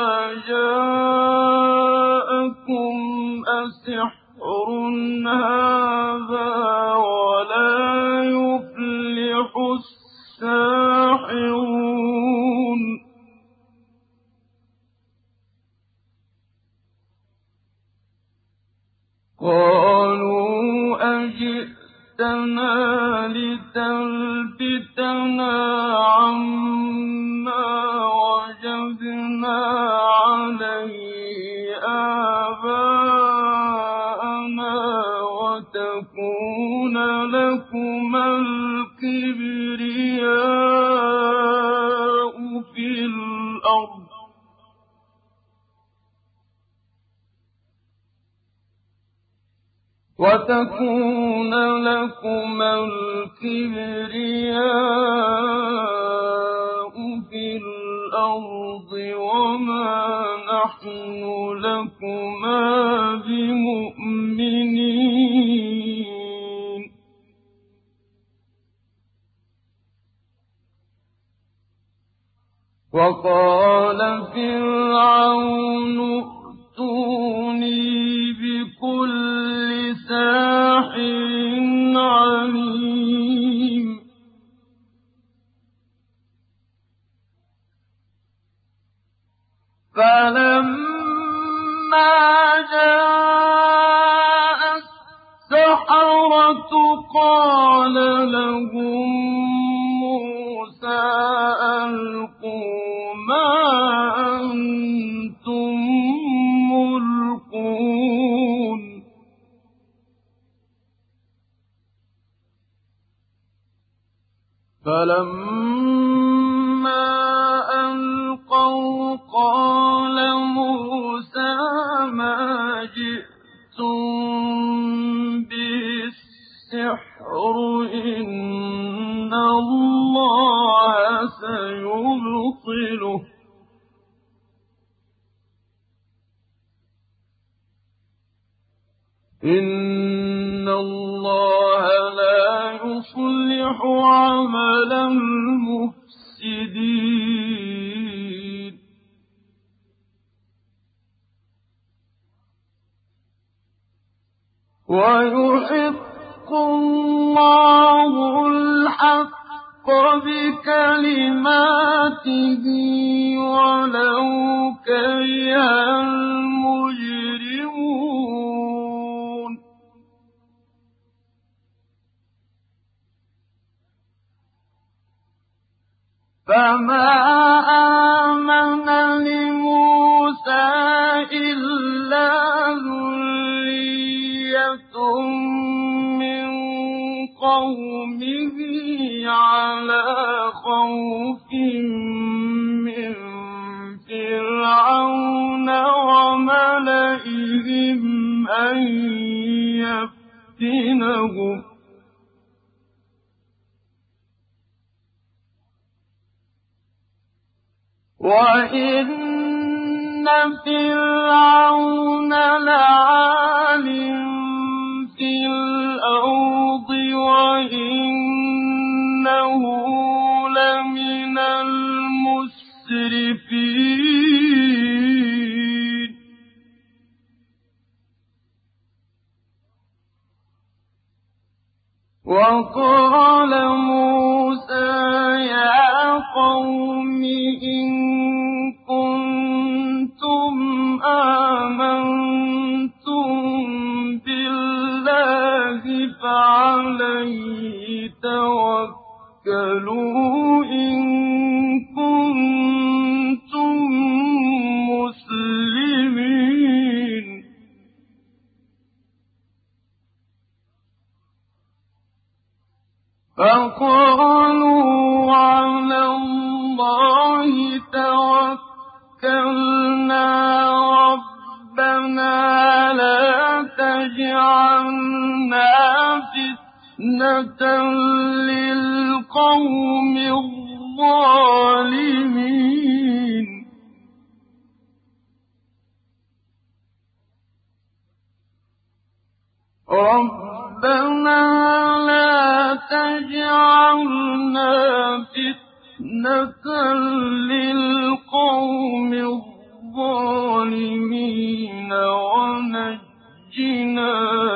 Speaker 1: جاءكم أسحر هذا ولا يفلح الساحرون قالوا أجئتنا لتلفتنا عما وجدنا عليه آباءنا وتكون لكما الكبرياء في الأرض وتكون لكما الكبرياء في الأرض وما نحن لكما بمؤمنين وقال فرعون ائتوني بكل ساحر عليم فلما جاء السحرة قال لهم موسى ألقوا ما أنتم ملقون فلما ألقوا قال موسى ما جئتم به السحر إن الله سيبطله إن الله لا يصلح عمل المفسدين ويحق الله الحق بكلماته ولو كره المجرمون فما آمن لموسى إلا ذرية من قومه على خوف من فرعون وملئهم أن يفتنهم وإن فرعون لعال في الأرض وإنه لمن المسرفين وقال موسى يا قوم إن كنتم آمنتم بالله فعليه توكلوا فاسألوا إن كنتم مسلمين. فقالوا على الله توكلنا ربنا لا تجعلنا فتنة للقوم الظالمين. ربنا لا تجعلنا فتنة للقوم الظالمين ونجنا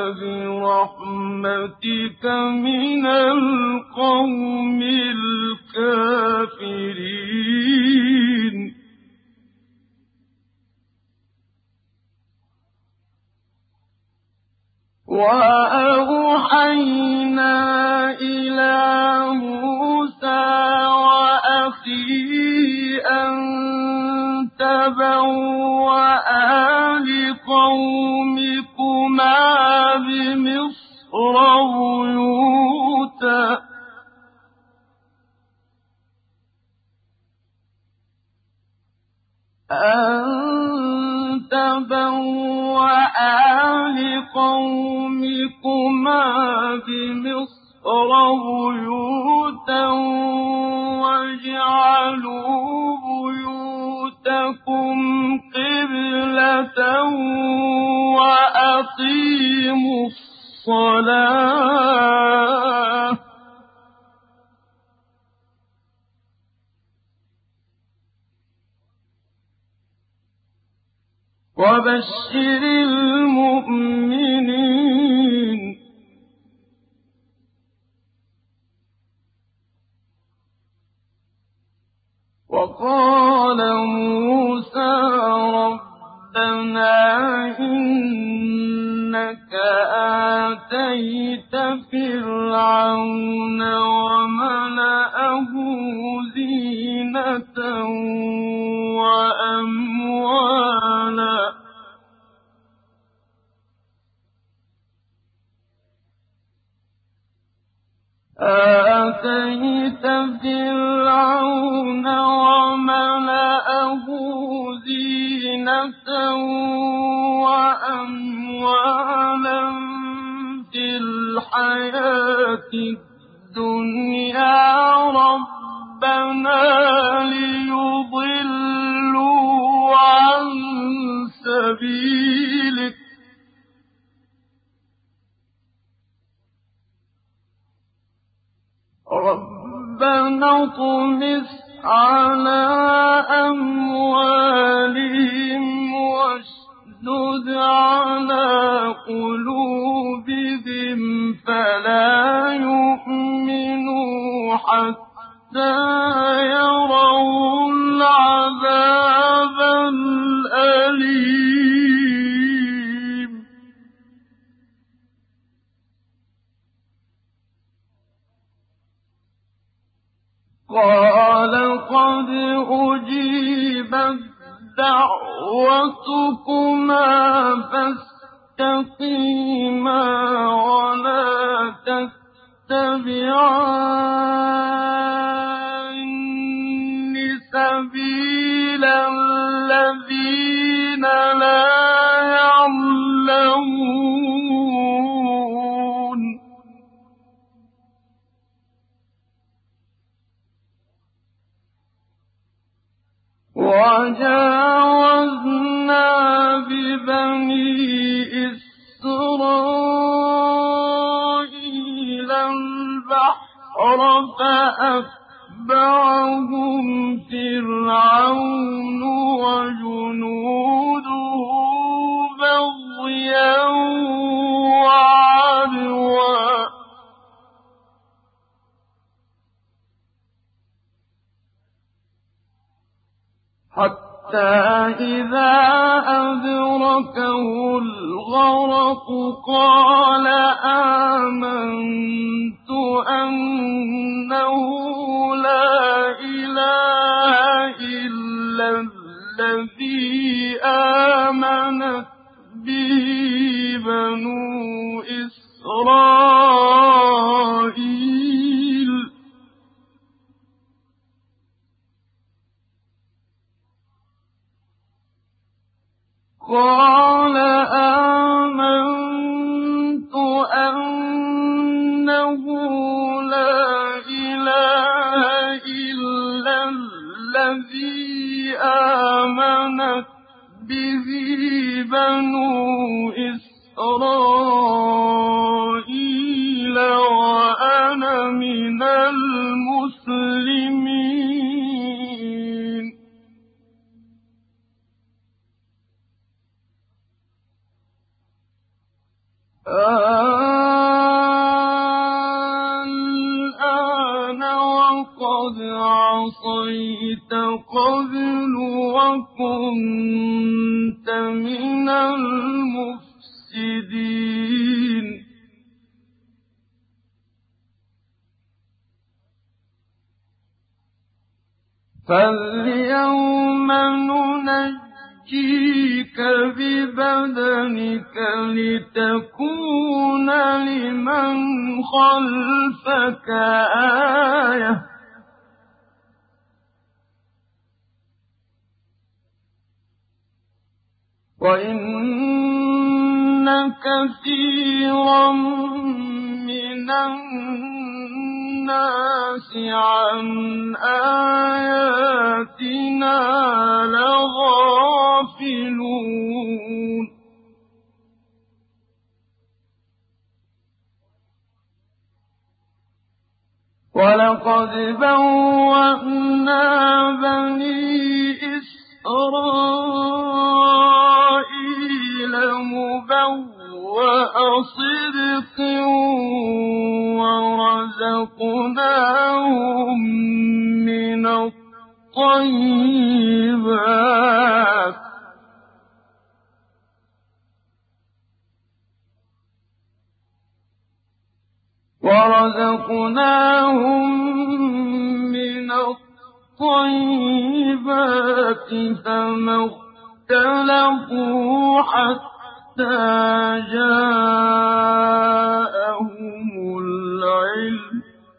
Speaker 1: برحمتك من القوم الكافرين. وأوحينا إلى موسى وأخيه أن تبوأا لقومكما بمصر بيوتا أن تبوأ لقومكما بمصر بيوتا واجعلوا بيوتكم قبلة وأقيموا الصلاة وبشر المؤمنين. وقال موسى ربنا إنك آتيت فرعون وملأه زينة وأموالا آتيت فرعون وملأه زينة وأموالا في الحياة الدنيا ربنا ليضلوا عن سبيلك ربنا اطمس على أموالهم واشدد على قلوبهم فلا يؤمنوا حتى يروا العذاب الأليم. قال قد أجيبت دعوتكما فاستقيما ولا تتبعان سبيل الذين لا يعلمون. وجاوزنا ببني إسرائيل البحر فأتبعهم فرعون وجنوده بغيا وعدوا حتى إذا أدركه الغرق قال آمنت أنه لا إله إلا الذي آمنت به بنو إسرائيل قال آمنت أنه لا إله إلا الذي آمنت به بنو إسرائيل وأنا من المسلمين. الآن وقد عصيت قبل وكنت من المفسدين. فاليوم ننجيك ببدنك لتكون لمن خلفك آية وإن كثيرا من الناس عن آياتنا لغافلون. ولقد بوأنا بني إسرائيل مبوأ صدق ورزقناهم من الطيبات ورزقناهم من الطيبات فما اختلفوا حتى جاءهم العلم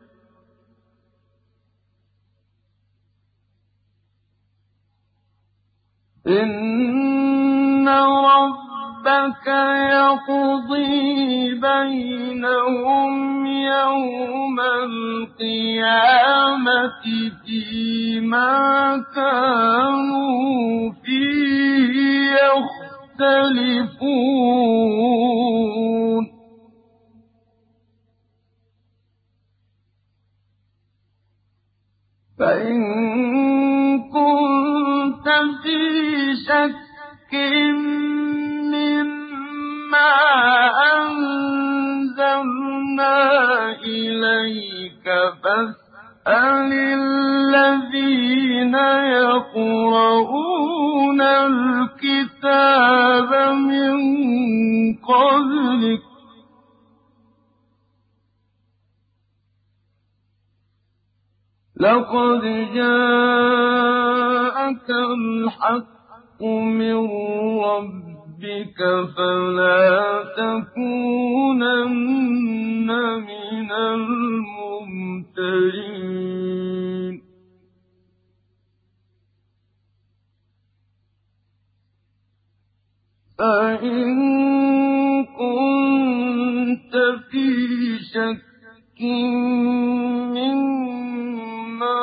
Speaker 1: إن ربك يقضي بينهم يوم القيامة فيما كانوا فيه يختلفون. فإن كنت في شك مما أنزلنا إليك فاسأل الذين يقرؤون الكتاب من قبلك لقد جاءك الحق من ربك فلا تكونن من الممترين. فإن كنت في شك مما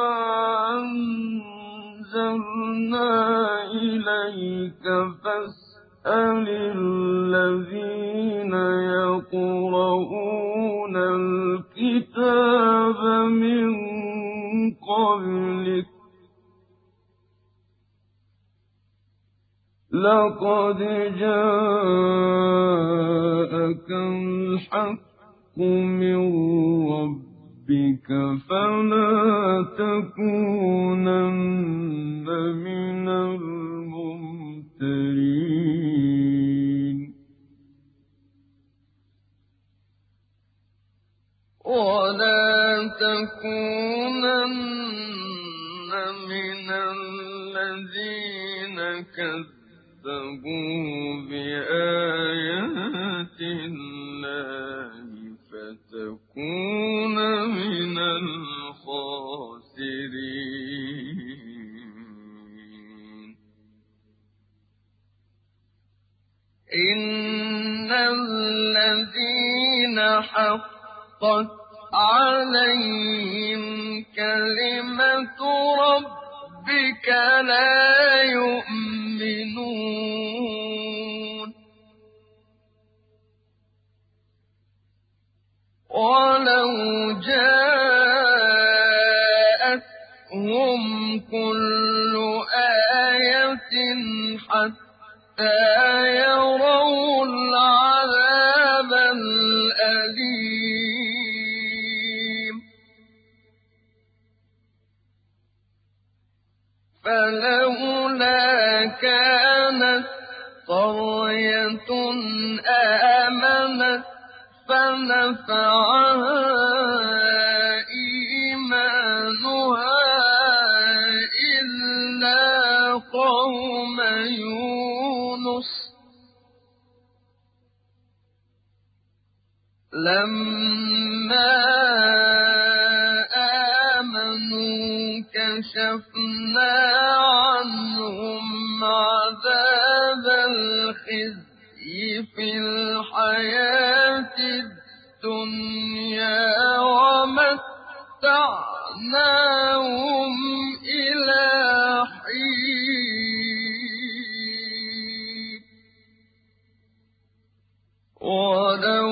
Speaker 1: أنزلنا إليك فاسأل الذين يقرؤون الكتاب من قبلك لقد جاءك الحق من ربك فلا تكونن من الممترين. من الذين كذبوا بآيات الله فتكون من الخاسرين. إن الذين حقت عليهم كلمة ربك لا يؤمنون ولو جاءتهم كل آية حتى يروا العذاب الأليم فلولا كانت قرية آمنت فنفعها إيمانها إلا قوم يونس لما آمنوا كشفنا عنهم عذاب الخزي في الحياة الدنيا ومتعناهم إلى حين ولو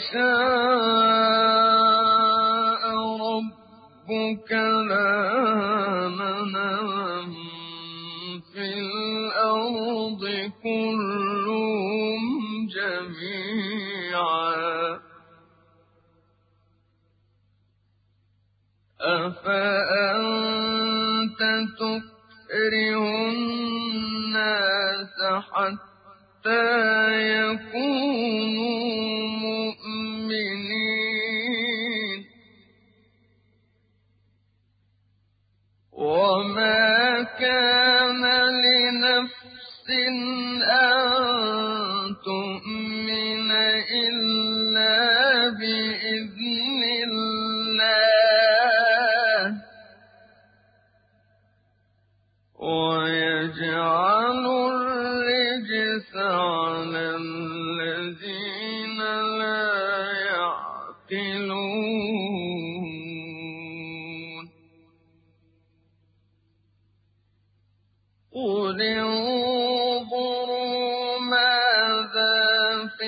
Speaker 1: شاء ربك لآمن من في الأرض كلهم جميعا أفأنت تكره الناس حتى يكونوا مؤمنين وما كان لنفس أن تؤمن إلا بإذن الله ويجعل الرجس على الذين لا يعقلون قل انظروا ماذا في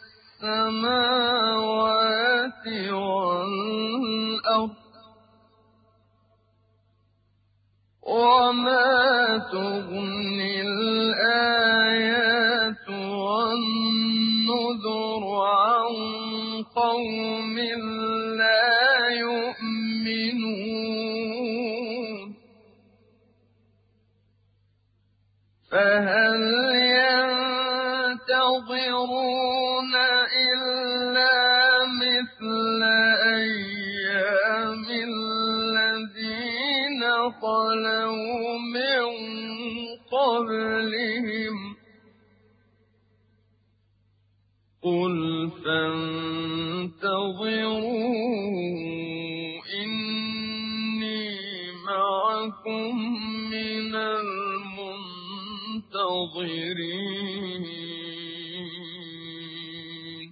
Speaker 1: السماوات والأرض وما تغني الآيات والنذر عن قوم لا يؤمنون فهل ينتظرون إلا مثل أيام الذين خلوا من قبلهم قل فانتظروا إني معكم من المنتظرين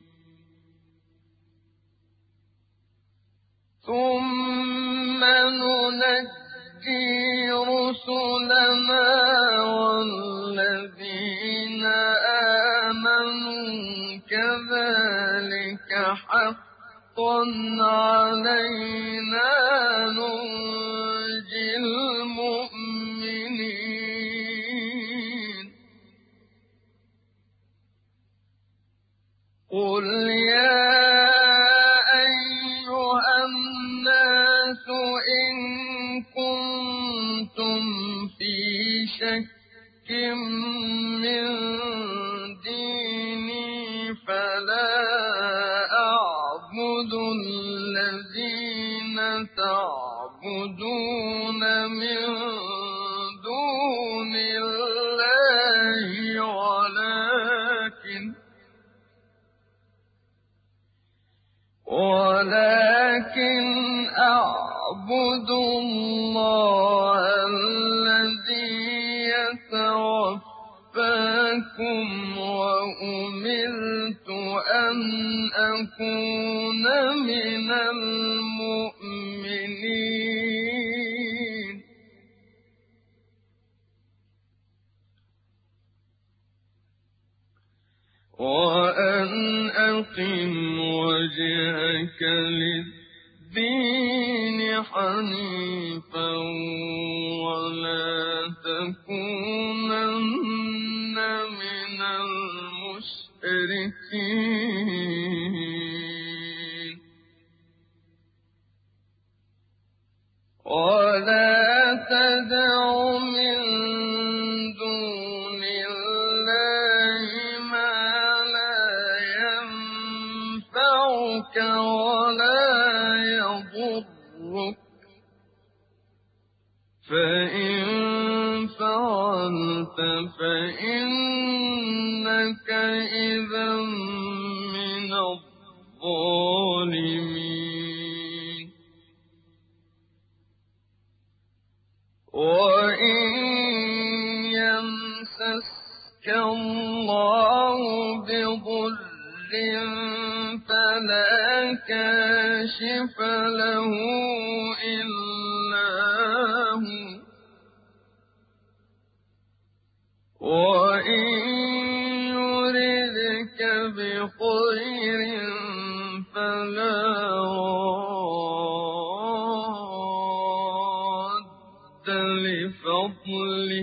Speaker 1: ثم ننجي رسلنا والذين آمنوا كذلك حقا علينا ننجي المؤمنين قل يا أيها الناس إن كنتم في شك من ديني فلا أعبد الذين تعبدون من وأن أقم وجهك للدين حنيفا ولا تكونن من المشركين ولا تدع من دون الله ما لا ينفعك ولا يضرك فإن فعلت فإنك إذا من الظالمين وإن يمسسك الله بضر فلا كاشف له إلا هو وإن يردك بخير فلا راد لفضله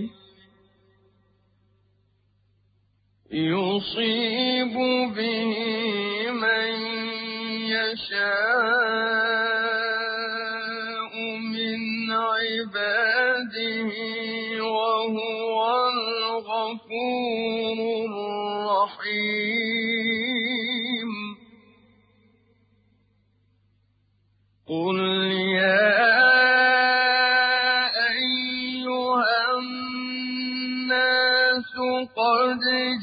Speaker 1: يصيب به من يشاء من عباده وهو الغفور الرحيم قل يا أيها الناس قد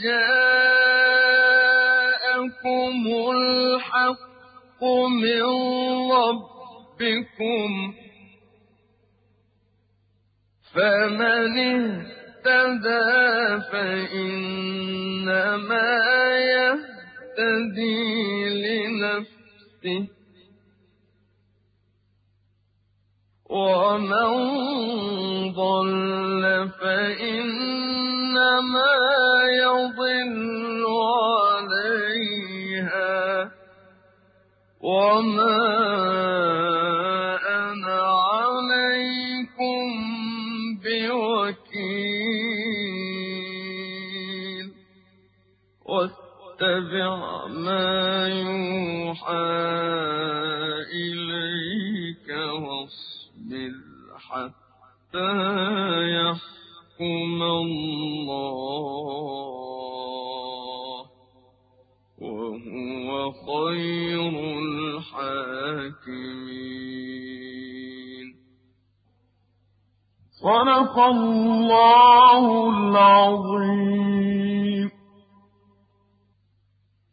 Speaker 1: جاءكم الحق من ربكم فمن اهتدى فإنما يهتدي لنفسه ومن ضل فإنما يضل عليها وما أنا عليكم بوكيل واتبع ما يوحى إليك واصبر حتى يحكم الله وهو خير الحاكمين. صدق الله العظيم.